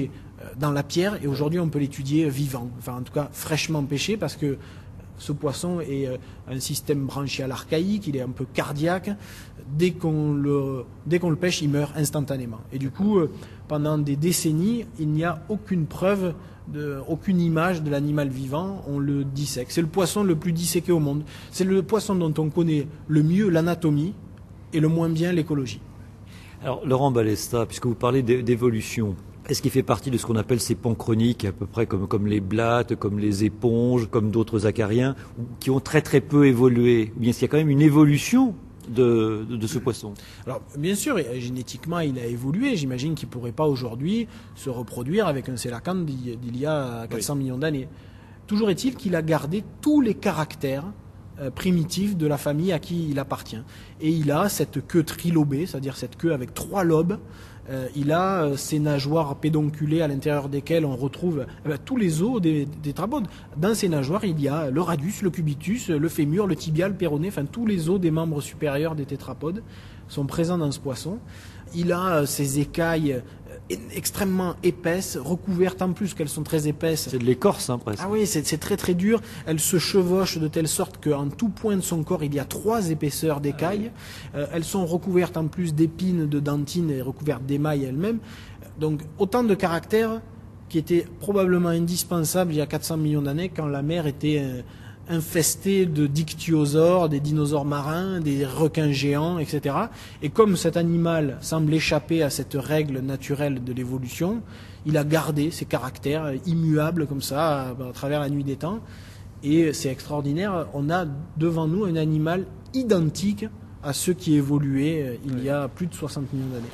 dans la pierre, et aujourd'hui on peut l'étudier vivant, enfin en tout cas fraîchement pêché, parce que ce poisson est un système branchial archaïque, il est un peu cardiaque. Dès qu'on le, dès qu'on le pêche, il meurt instantanément. Et du coup, pendant des décennies, il n'y a aucune preuve, de, aucune image de l'animal vivant. On le dissèque. C'est le poisson le plus disséqué au monde. C'est le poisson dont on connaît le mieux l'anatomie et le moins bien l'écologie. Alors, Laurent Balesta, puisque vous parlez d'évolution, est-ce qu'il fait partie de ce qu'on appelle ces pans chroniques, à peu près comme, comme les blattes, comme les éponges, comme d'autres acariens, qui ont très très peu évolué? Ou bien est-ce qu'il y a quand même une évolution de, de, de ce poisson? Alors, bien sûr, génétiquement, il a évolué. J'imagine qu'il ne pourrait pas aujourd'hui se reproduire avec un sélacanthe d'il y a quatre cents oui. millions d'années. Toujours est-il qu'il a gardé tous les caractères euh, primitifs de la famille à qui il appartient. Et il a cette queue trilobée, c'est-à-dire cette queue avec trois lobes. Euh, il a euh, ces nageoires pédonculées à l'intérieur desquelles on retrouve eh ben, tous les os des, des tétrapodes. Dans ces nageoires, il y a le radius, le cubitus, le fémur, le tibial, le péroné, enfin tous les os des membres supérieurs des tétrapodes sont présents dans ce poisson. Il a euh, ces écailles euh, extrêmement épaisses, recouvertes en plus qu'elles sont très épaisses. C'est de l'écorce, hein, presque. Ah oui, c'est, c'est très très dur. Elles se chevauchent de telle sorte qu'en tout point de son corps, il y a trois épaisseurs d'écailles. Euh, elles sont recouvertes en plus d'épines, de dentines et recouvertes d'émail elles-mêmes. Donc autant de caractères qui étaient probablement indispensables il y a quatre cents millions d'années quand la mer était euh, infestée de dictyosaures, des dinosaures marins, des requins géants, et cetera. Et comme cet animal semble échapper à cette règle naturelle de l'évolution, il a gardé ses caractères immuables comme ça à, à travers la nuit des temps. Et c'est extraordinaire. On a devant nous un animal identique à ceux qui évoluaient il y a plus de soixante millions d'années.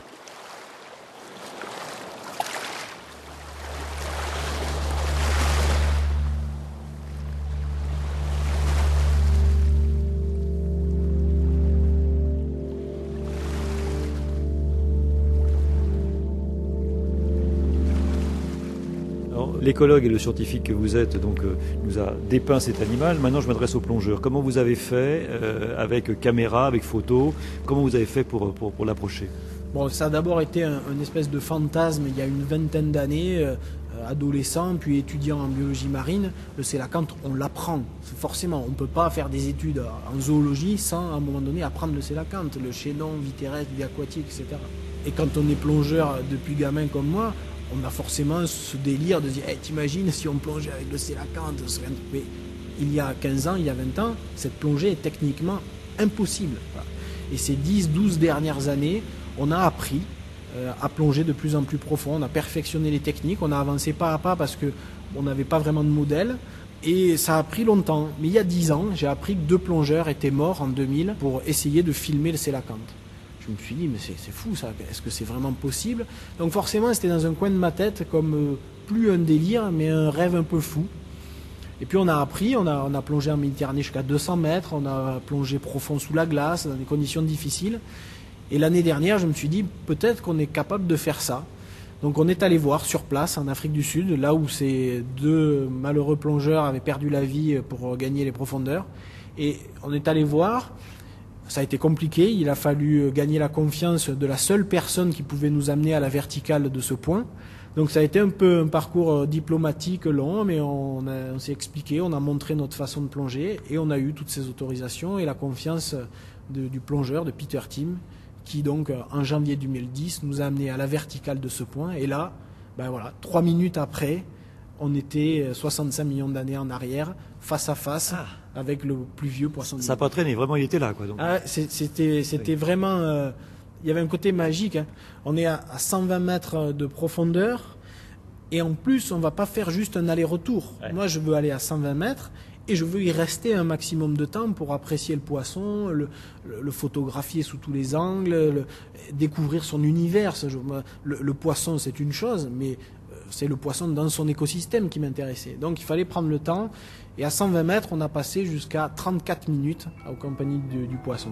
L'écologue et le scientifique que vous êtes donc euh, nous a dépeint cet animal. Maintenant, je m'adresse au plongeur. Comment vous avez fait euh, avec caméra, avec photo? Comment vous avez fait pour, pour, pour l'approcher? Bon, ça a d'abord été un, un espèce de fantasme il y a une vingtaine d'années, euh, adolescent, puis étudiant en biologie marine. Le sélacanthe, on l'apprend, forcément. On ne peut pas faire des études en zoologie sans, à un moment donné, apprendre le sélacanthe, le chaînon, vie terrestre, vie aquatique, et cetera. Et quand on est plongeur depuis gamin comme moi, on a forcément ce délire de dire hey, t'imagines si on plongeait avec le sélacanthe? Mais il y a quinze ans, il y a vingt ans, cette plongée est techniquement impossible. Et ces dix douze dernières années, on a appris euh, à plonger de plus en plus profond, on a perfectionné les techniques, on a avancé pas à pas parce qu'on n'avait pas vraiment de modèle. Et ça a pris longtemps. Mais il y a dix ans, j'ai appris que deux plongeurs étaient morts en deux mille pour essayer de filmer le sélacanthe. Je me suis dit, mais c'est, c'est fou ça, est-ce que c'est vraiment possible? Donc forcément, c'était dans un coin de ma tête comme euh, plus un délire, mais un rêve un peu fou. Et puis on a appris, on a, on a plongé en Méditerranée jusqu'à deux cents mètres, on a plongé profond sous la glace, dans des conditions difficiles. Et l'année dernière, je me suis dit, peut-être qu'on est capable de faire ça. Donc on est allé voir sur place, en Afrique du Sud, là où ces deux malheureux plongeurs avaient perdu la vie pour gagner les profondeurs. Et on est allé voir... Ça a été compliqué, il a fallu gagner la confiance de la seule personne qui pouvait nous amener à la verticale de ce point. Donc ça a été un peu un parcours diplomatique long, mais on, a, on s'est expliqué, on a montré notre façon de plonger et on a eu toutes ces autorisations et la confiance de, du plongeur, de Peter Tim, qui donc en janvier deux mille dix nous a amené à la verticale de ce point. Et là, ben voilà, trois minutes après, on était soixante-cinq millions d'années en arrière, face à face, ah. avec le plus vieux poisson du monde. Ça n'a pas traîné, vraiment il était là, quoi. Donc. Ah, c'était c'était oui. vraiment... Euh, il y avait un côté magique. Hein. On est à, à cent vingt mètres de profondeur, et en plus, on ne va pas faire juste un aller-retour. Ouais. Moi, je veux aller à cent vingt mètres, et je veux y rester un maximum de temps pour apprécier le poisson, le, le, le photographier sous tous les angles, le, découvrir son univers. Je, le, le poisson, c'est une chose, mais... c'est le poisson dans son écosystème qui m'intéressait. Donc il fallait prendre le temps. Et à cent vingt mètres, on a passé jusqu'à trente-quatre minutes en compagnie du, du poisson.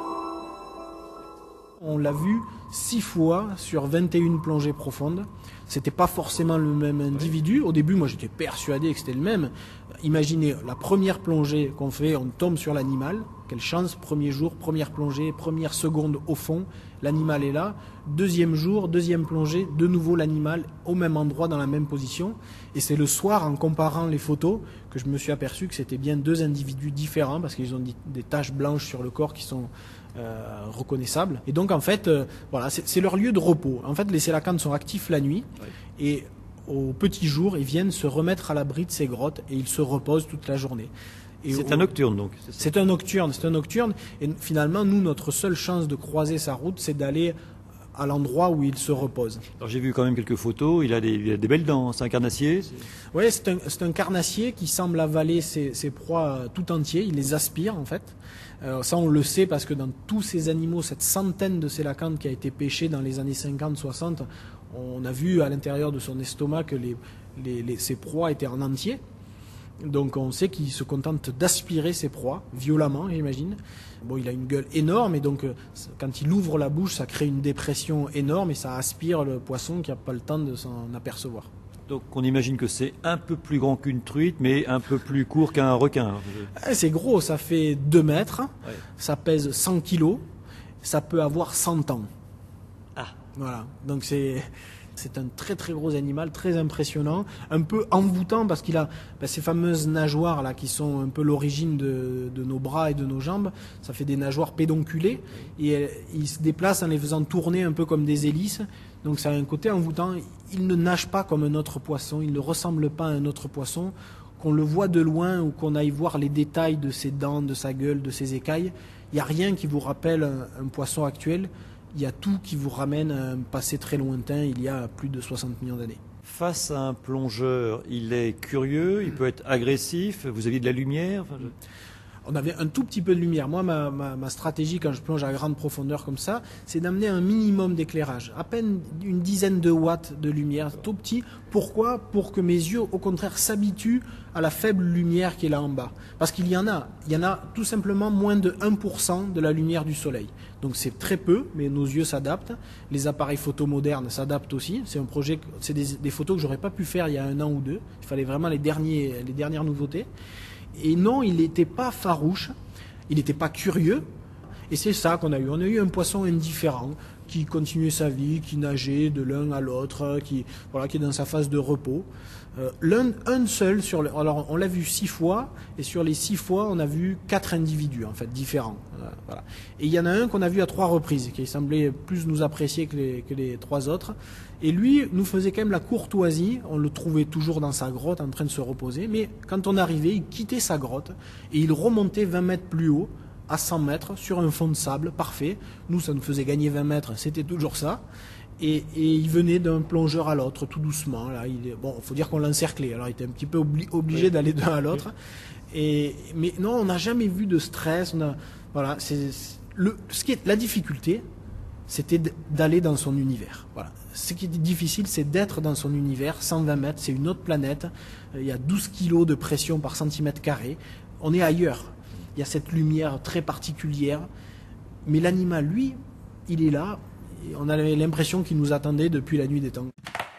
On l'a vu six fois sur vingt et une plongées profondes. C'était pas forcément le même individu. Au début, moi, j'étais persuadé que c'était le même. Imaginez la première plongée qu'on fait, on tombe sur l'animal. Quelle chance, premier jour, première plongée, première seconde au fond, l'animal est là. Deuxième jour, deuxième plongée, de nouveau l'animal au même endroit, dans la même position. Et c'est le soir, en comparant les photos, que je me suis aperçu que c'était bien deux individus différents, parce qu'ils ont des taches blanches sur le corps qui sont euh, reconnaissables. Et donc, en fait, euh, voilà, c'est, c'est leur lieu de repos. En fait, les sélacantes sont actifs la nuit, oui. Et au petit jour, ils viennent se remettre à l'abri de ces grottes, et ils se reposent toute la journée. Et c'est au... un nocturne donc. C'est, c'est un nocturne, c'est un nocturne. Et finalement, nous, notre seule chance de croiser sa route, c'est d'aller à l'endroit où il se repose. Alors j'ai vu quand même quelques photos. Il a des, il a des belles dents. C'est un carnassier. Oui, c'est un, c'est un carnassier qui semble avaler ses, ses proies tout entiers. Il les aspire en fait. Euh, ça, on le sait parce que dans tous ces animaux, cette centaine de sélacantes qui a été pêchée dans les années cinquante soixante, on a vu à l'intérieur de son estomac que les, les, les, ses proies étaient en entier. Donc on sait qu'il se contente d'aspirer ses proies, violemment j'imagine. Bon, il a une gueule énorme et donc euh, quand il ouvre la bouche, ça crée une dépression énorme et ça aspire le poisson qui n'a pas le temps de s'en apercevoir. Donc on imagine que c'est un peu plus grand qu'une truite, mais un peu plus court qu'un requin. Ah, c'est gros, ça fait deux mètres, ouais. Ça pèse cent kilos, ça peut avoir cent ans. Ah. Voilà, donc c'est... C'est un très très gros animal, très impressionnant, un peu envoûtant parce qu'il a ben, ces fameuses nageoires là qui sont un peu l'origine de, de nos bras et de nos jambes. Ça fait des nageoires pédonculées et elles, il se déplace en les faisant tourner un peu comme des hélices. Donc ça a un côté envoûtant. Il ne nage pas comme un autre poisson, il ne ressemble pas à un autre poisson. Qu'on le voit de loin ou qu'on aille voir les détails de ses dents, de sa gueule, de ses écailles, il n'y a rien qui vous rappelle un, un poisson actuel. Il y a tout qui vous ramène à un passé très lointain, il y a plus de soixante millions d'années. Face à un plongeur, il est curieux, il peut être agressif, vous aviez de la lumière enfin, je... On avait un tout petit peu de lumière. Moi, ma, ma, ma stratégie quand je plonge à grande profondeur comme ça, c'est d'amener un minimum d'éclairage. À peine une dizaine de watts de lumière, tout petit. Pourquoi ? Pour que mes yeux, au contraire, s'habituent à la faible lumière qui est là en bas. Parce qu'il y en a. Il y en a tout simplement moins de un pour cent de la lumière du soleil. Donc c'est très peu, mais nos yeux s'adaptent. Les appareils photo modernes s'adaptent aussi. C'est un projet, c'est des, des photos que j'aurais pas pu faire il y a un an ou deux. Il fallait vraiment les derniers, les dernières nouveautés. Et non, il n'était pas farouche, il n'était pas curieux. Et c'est ça qu'on a eu. On a eu un poisson indifférent qui continuait sa vie, qui nageait de l'un à l'autre, qui, voilà, qui est dans sa phase de repos. Euh, l'un, un seul, sur le, alors on l'a vu six fois, et sur les six fois, on a vu quatre individus, en fait, différents. Euh, voilà. Et il y en a un qu'on a vu à trois reprises, qui semblait plus nous apprécier que les, que les trois autres. Et lui nous faisait quand même la courtoisie, on le trouvait toujours dans sa grotte en train de se reposer, mais quand on arrivait, il quittait sa grotte et il remontait vingt mètres plus haut, à cent mètres, sur un fond de sable parfait. Nous, ça nous faisait gagner vingt mètres, c'était toujours ça. Et, et il venait d'un plongeur à l'autre, tout doucement. Là, il est, bon, faut dire qu'on l'encerclait, alors il était un petit peu obli- obligé oui. d'aller d'un à l'autre. Et, mais non, on n'a jamais vu de stress. On a, voilà, c'est, c'est, le, ce qui est la difficulté, c'était d'aller dans son univers. Voilà. Ce qui est difficile, c'est d'être dans son univers. cent vingt mètres, c'est une autre planète. Il y a douze kilos de pression par centimètre carré. On est ailleurs. Il y a cette lumière très particulière. Mais l'animal, lui, il est là. Et on a l'impression qu'il nous attendait depuis la nuit des temps.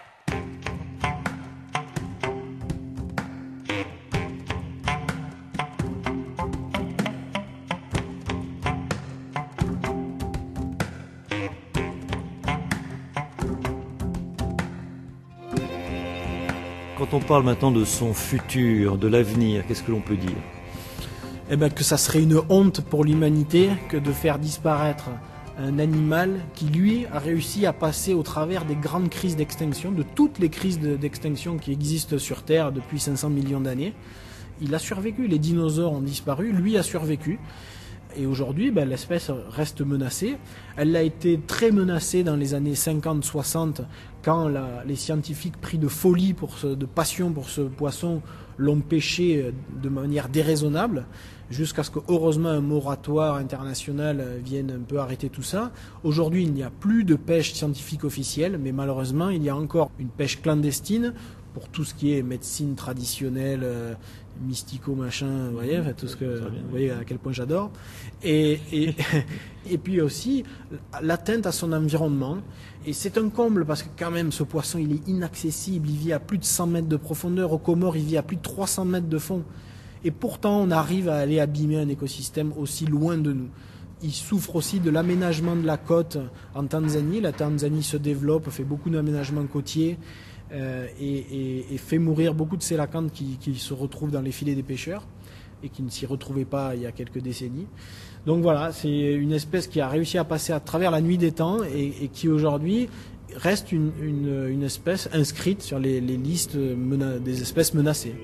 Quand on parle maintenant de son futur, de l'avenir, qu'est-ce que l'on peut dire ? Eh bien, que ça serait une honte pour l'humanité que de faire disparaître un animal qui, lui, a réussi à passer au travers des grandes crises d'extinction, de toutes les crises de, d'extinction qui existent sur Terre depuis cinq cents millions d'années. Il a survécu, les dinosaures ont disparu, lui a survécu. Et aujourd'hui, ben, l'espèce reste menacée. Elle a été très menacée dans les années cinquante soixante, quand la, les scientifiques pris de folie, pour ce, de passion pour ce poisson, l'ont pêché de manière déraisonnable, jusqu'à ce que, heureusement, un moratoire international vienne un peu arrêter tout ça. Aujourd'hui, il n'y a plus de pêche scientifique officielle, mais malheureusement, il y a encore une pêche clandestine pour tout ce qui est médecine traditionnelle, euh, mystico machin, vous voyez, enfin, tout ce que vous voyez à quel point j'adore. Et, et, et puis aussi l'atteinte à son environnement. Et c'est un comble parce que quand même ce poisson il est inaccessible, il vit à plus de cent mètres de profondeur, aux Comores il vit à plus de trois cents mètres de fond. Et pourtant on arrive à aller abîmer un écosystème aussi loin de nous. Il souffre aussi de l'aménagement de la côte en Tanzanie. La Tanzanie se développe, fait beaucoup d'aménagements côtiers euh, et, et, et fait mourir beaucoup de sélacantes qui, qui se retrouvent dans les filets des pêcheurs et qui ne s'y retrouvaient pas il y a quelques décennies. Donc voilà, c'est une espèce qui a réussi à passer à travers la nuit des temps et, et qui aujourd'hui reste une, une, une espèce inscrite sur les, les listes mena- des espèces menacées.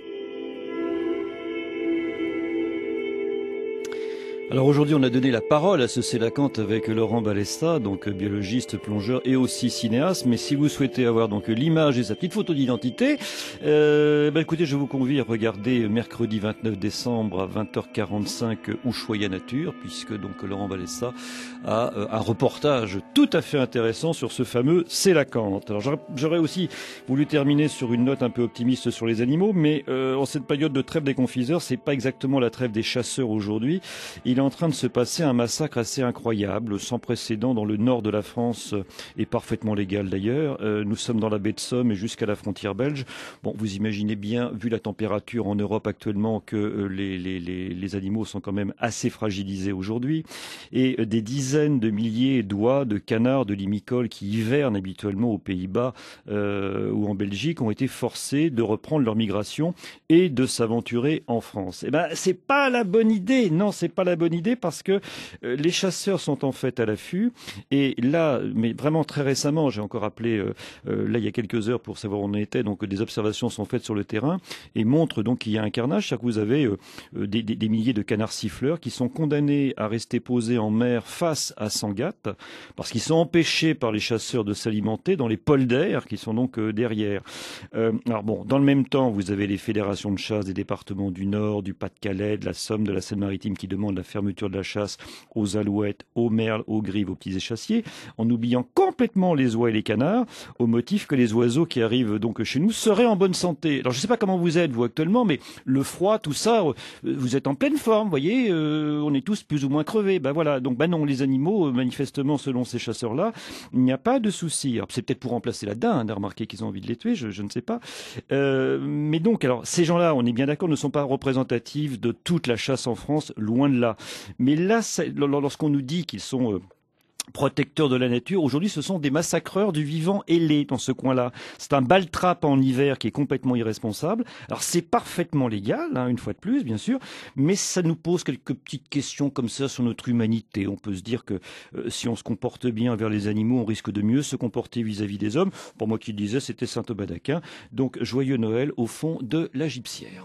Alors aujourd'hui, on a donné la parole à ce sélacanthe avec Laurent Balesta, donc biologiste, plongeur et aussi cinéaste. Mais si vous souhaitez avoir donc l'image et sa petite photo d'identité, euh, bah écoutez, je vous convie à regarder mercredi vingt-neuf décembre à vingt heures quarante-cinq Ushuaïa Nature, puisque donc Laurent Balesta a euh, un reportage tout à fait intéressant sur ce fameux sélacanthe. Alors j'aurais, j'aurais aussi voulu terminer sur une note un peu optimiste sur les animaux, mais euh, en cette période de trêve des confiseurs, c'est pas exactement la trêve des chasseurs aujourd'hui. Il Il est en train de se passer un massacre assez incroyable, sans précédent dans le nord de la France et parfaitement légal d'ailleurs. Euh, nous sommes dans la baie de Somme et jusqu'à la frontière belge. Bon, vous imaginez bien, vu la température en Europe actuellement, que euh, les, les, les, les animaux sont quand même assez fragilisés aujourd'hui. Et euh, des dizaines de milliers d'oies, de canards, de limicoles qui hivernent habituellement aux Pays-Bas euh, ou en Belgique ont été forcés de reprendre leur migration et de s'aventurer en France. Eh ben, c'est pas la bonne idée. Non, c'est pas la bonne idée parce que euh, les chasseurs sont en fait à l'affût et là, mais vraiment très récemment, j'ai encore appelé euh, euh, là il y a quelques heures pour savoir où on était, donc des observations sont faites sur le terrain et montrent donc qu'il y a un carnage, c'est-à-dire que vous avez euh, des, des, des milliers de canards siffleurs qui sont condamnés à rester posés en mer face à Sangatte parce qu'ils sont empêchés par les chasseurs de s'alimenter dans les polders qui sont donc euh, derrière. Euh, alors bon, dans le même temps, vous avez les fédérations de chasse des départements du Nord, du Pas-de-Calais, de la Somme, de la Seine-Maritime qui demandent la fermeture de la chasse aux alouettes, aux merles, aux grives, aux petits échassiers, en oubliant complètement les oies et les canards, au motif que les oiseaux qui arrivent donc chez nous seraient en bonne santé. Alors je ne sais pas comment vous êtes vous actuellement, mais le froid, tout ça, vous êtes en pleine forme, vous voyez, euh, on est tous plus ou moins crevés. Ben voilà, donc ben non, les animaux, manifestement, selon ces chasseurs-là, il n'y a pas de souci. Alors c'est peut-être pour remplacer la dinde, remarquez qu'ils ont envie de les tuer, je, je ne sais pas. Euh, mais donc, alors ces gens-là, on est bien d'accord, ne sont pas représentatifs de toute la chasse en France, loin de là. Mais là, lorsqu'on nous dit qu'ils sont euh, protecteurs de la nature, aujourd'hui ce sont des massacreurs du vivant ailé dans ce coin-là. C'est un baltrap en hiver qui est complètement irresponsable. Alors c'est parfaitement légal, hein, une fois de plus, bien sûr, mais ça nous pose quelques petites questions comme ça sur notre humanité. On peut se dire que euh, si on se comporte bien vers les animaux, on risque de mieux se comporter vis-à-vis des hommes. Pour moi qui le disais, c'était saint Thomas d'Aquin. Donc joyeux Noël au fond de la Gipsière.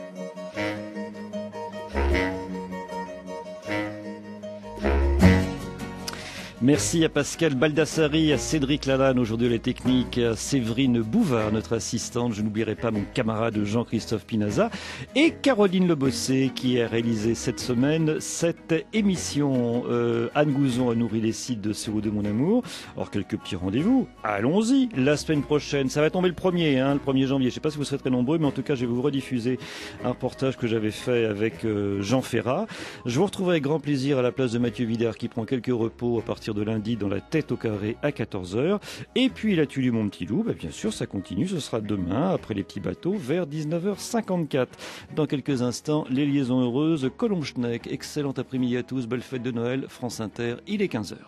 Merci à Pascal Baldassari, à Cédric Lalanne, aujourd'hui les techniques, à Séverine Bouvard, notre assistante. Je n'oublierai pas mon camarade Jean-Christophe Pinaza et Caroline Lebossé qui a réalisé cette semaine cette émission. Euh, Anne Gouzon a nourri les sites de C O deux Mon Amour. Alors quelques petits rendez-vous. Allons-y, la semaine prochaine. Ça va tomber le premier, hein, le premier janvier. Je ne sais pas si vous serez très nombreux, mais en tout cas, je vais vous rediffuser un reportage que j'avais fait avec euh, Jean Ferrat. Je vous retrouverai avec grand plaisir à la place de Mathieu Vidard qui prend quelques repos à partir de lundi dans la tête au carré à quatorze heures. Et puis la Tulu Mon Petit Loup, bah bien sûr, ça continue. Ce sera demain, après les petits bateaux, vers dix-neuf heures cinquante-quatre. Dans quelques instants, les liaisons heureuses, Colombe Schneck. Excellent après-midi à tous, belle fête de Noël, France Inter, il est quinze heures.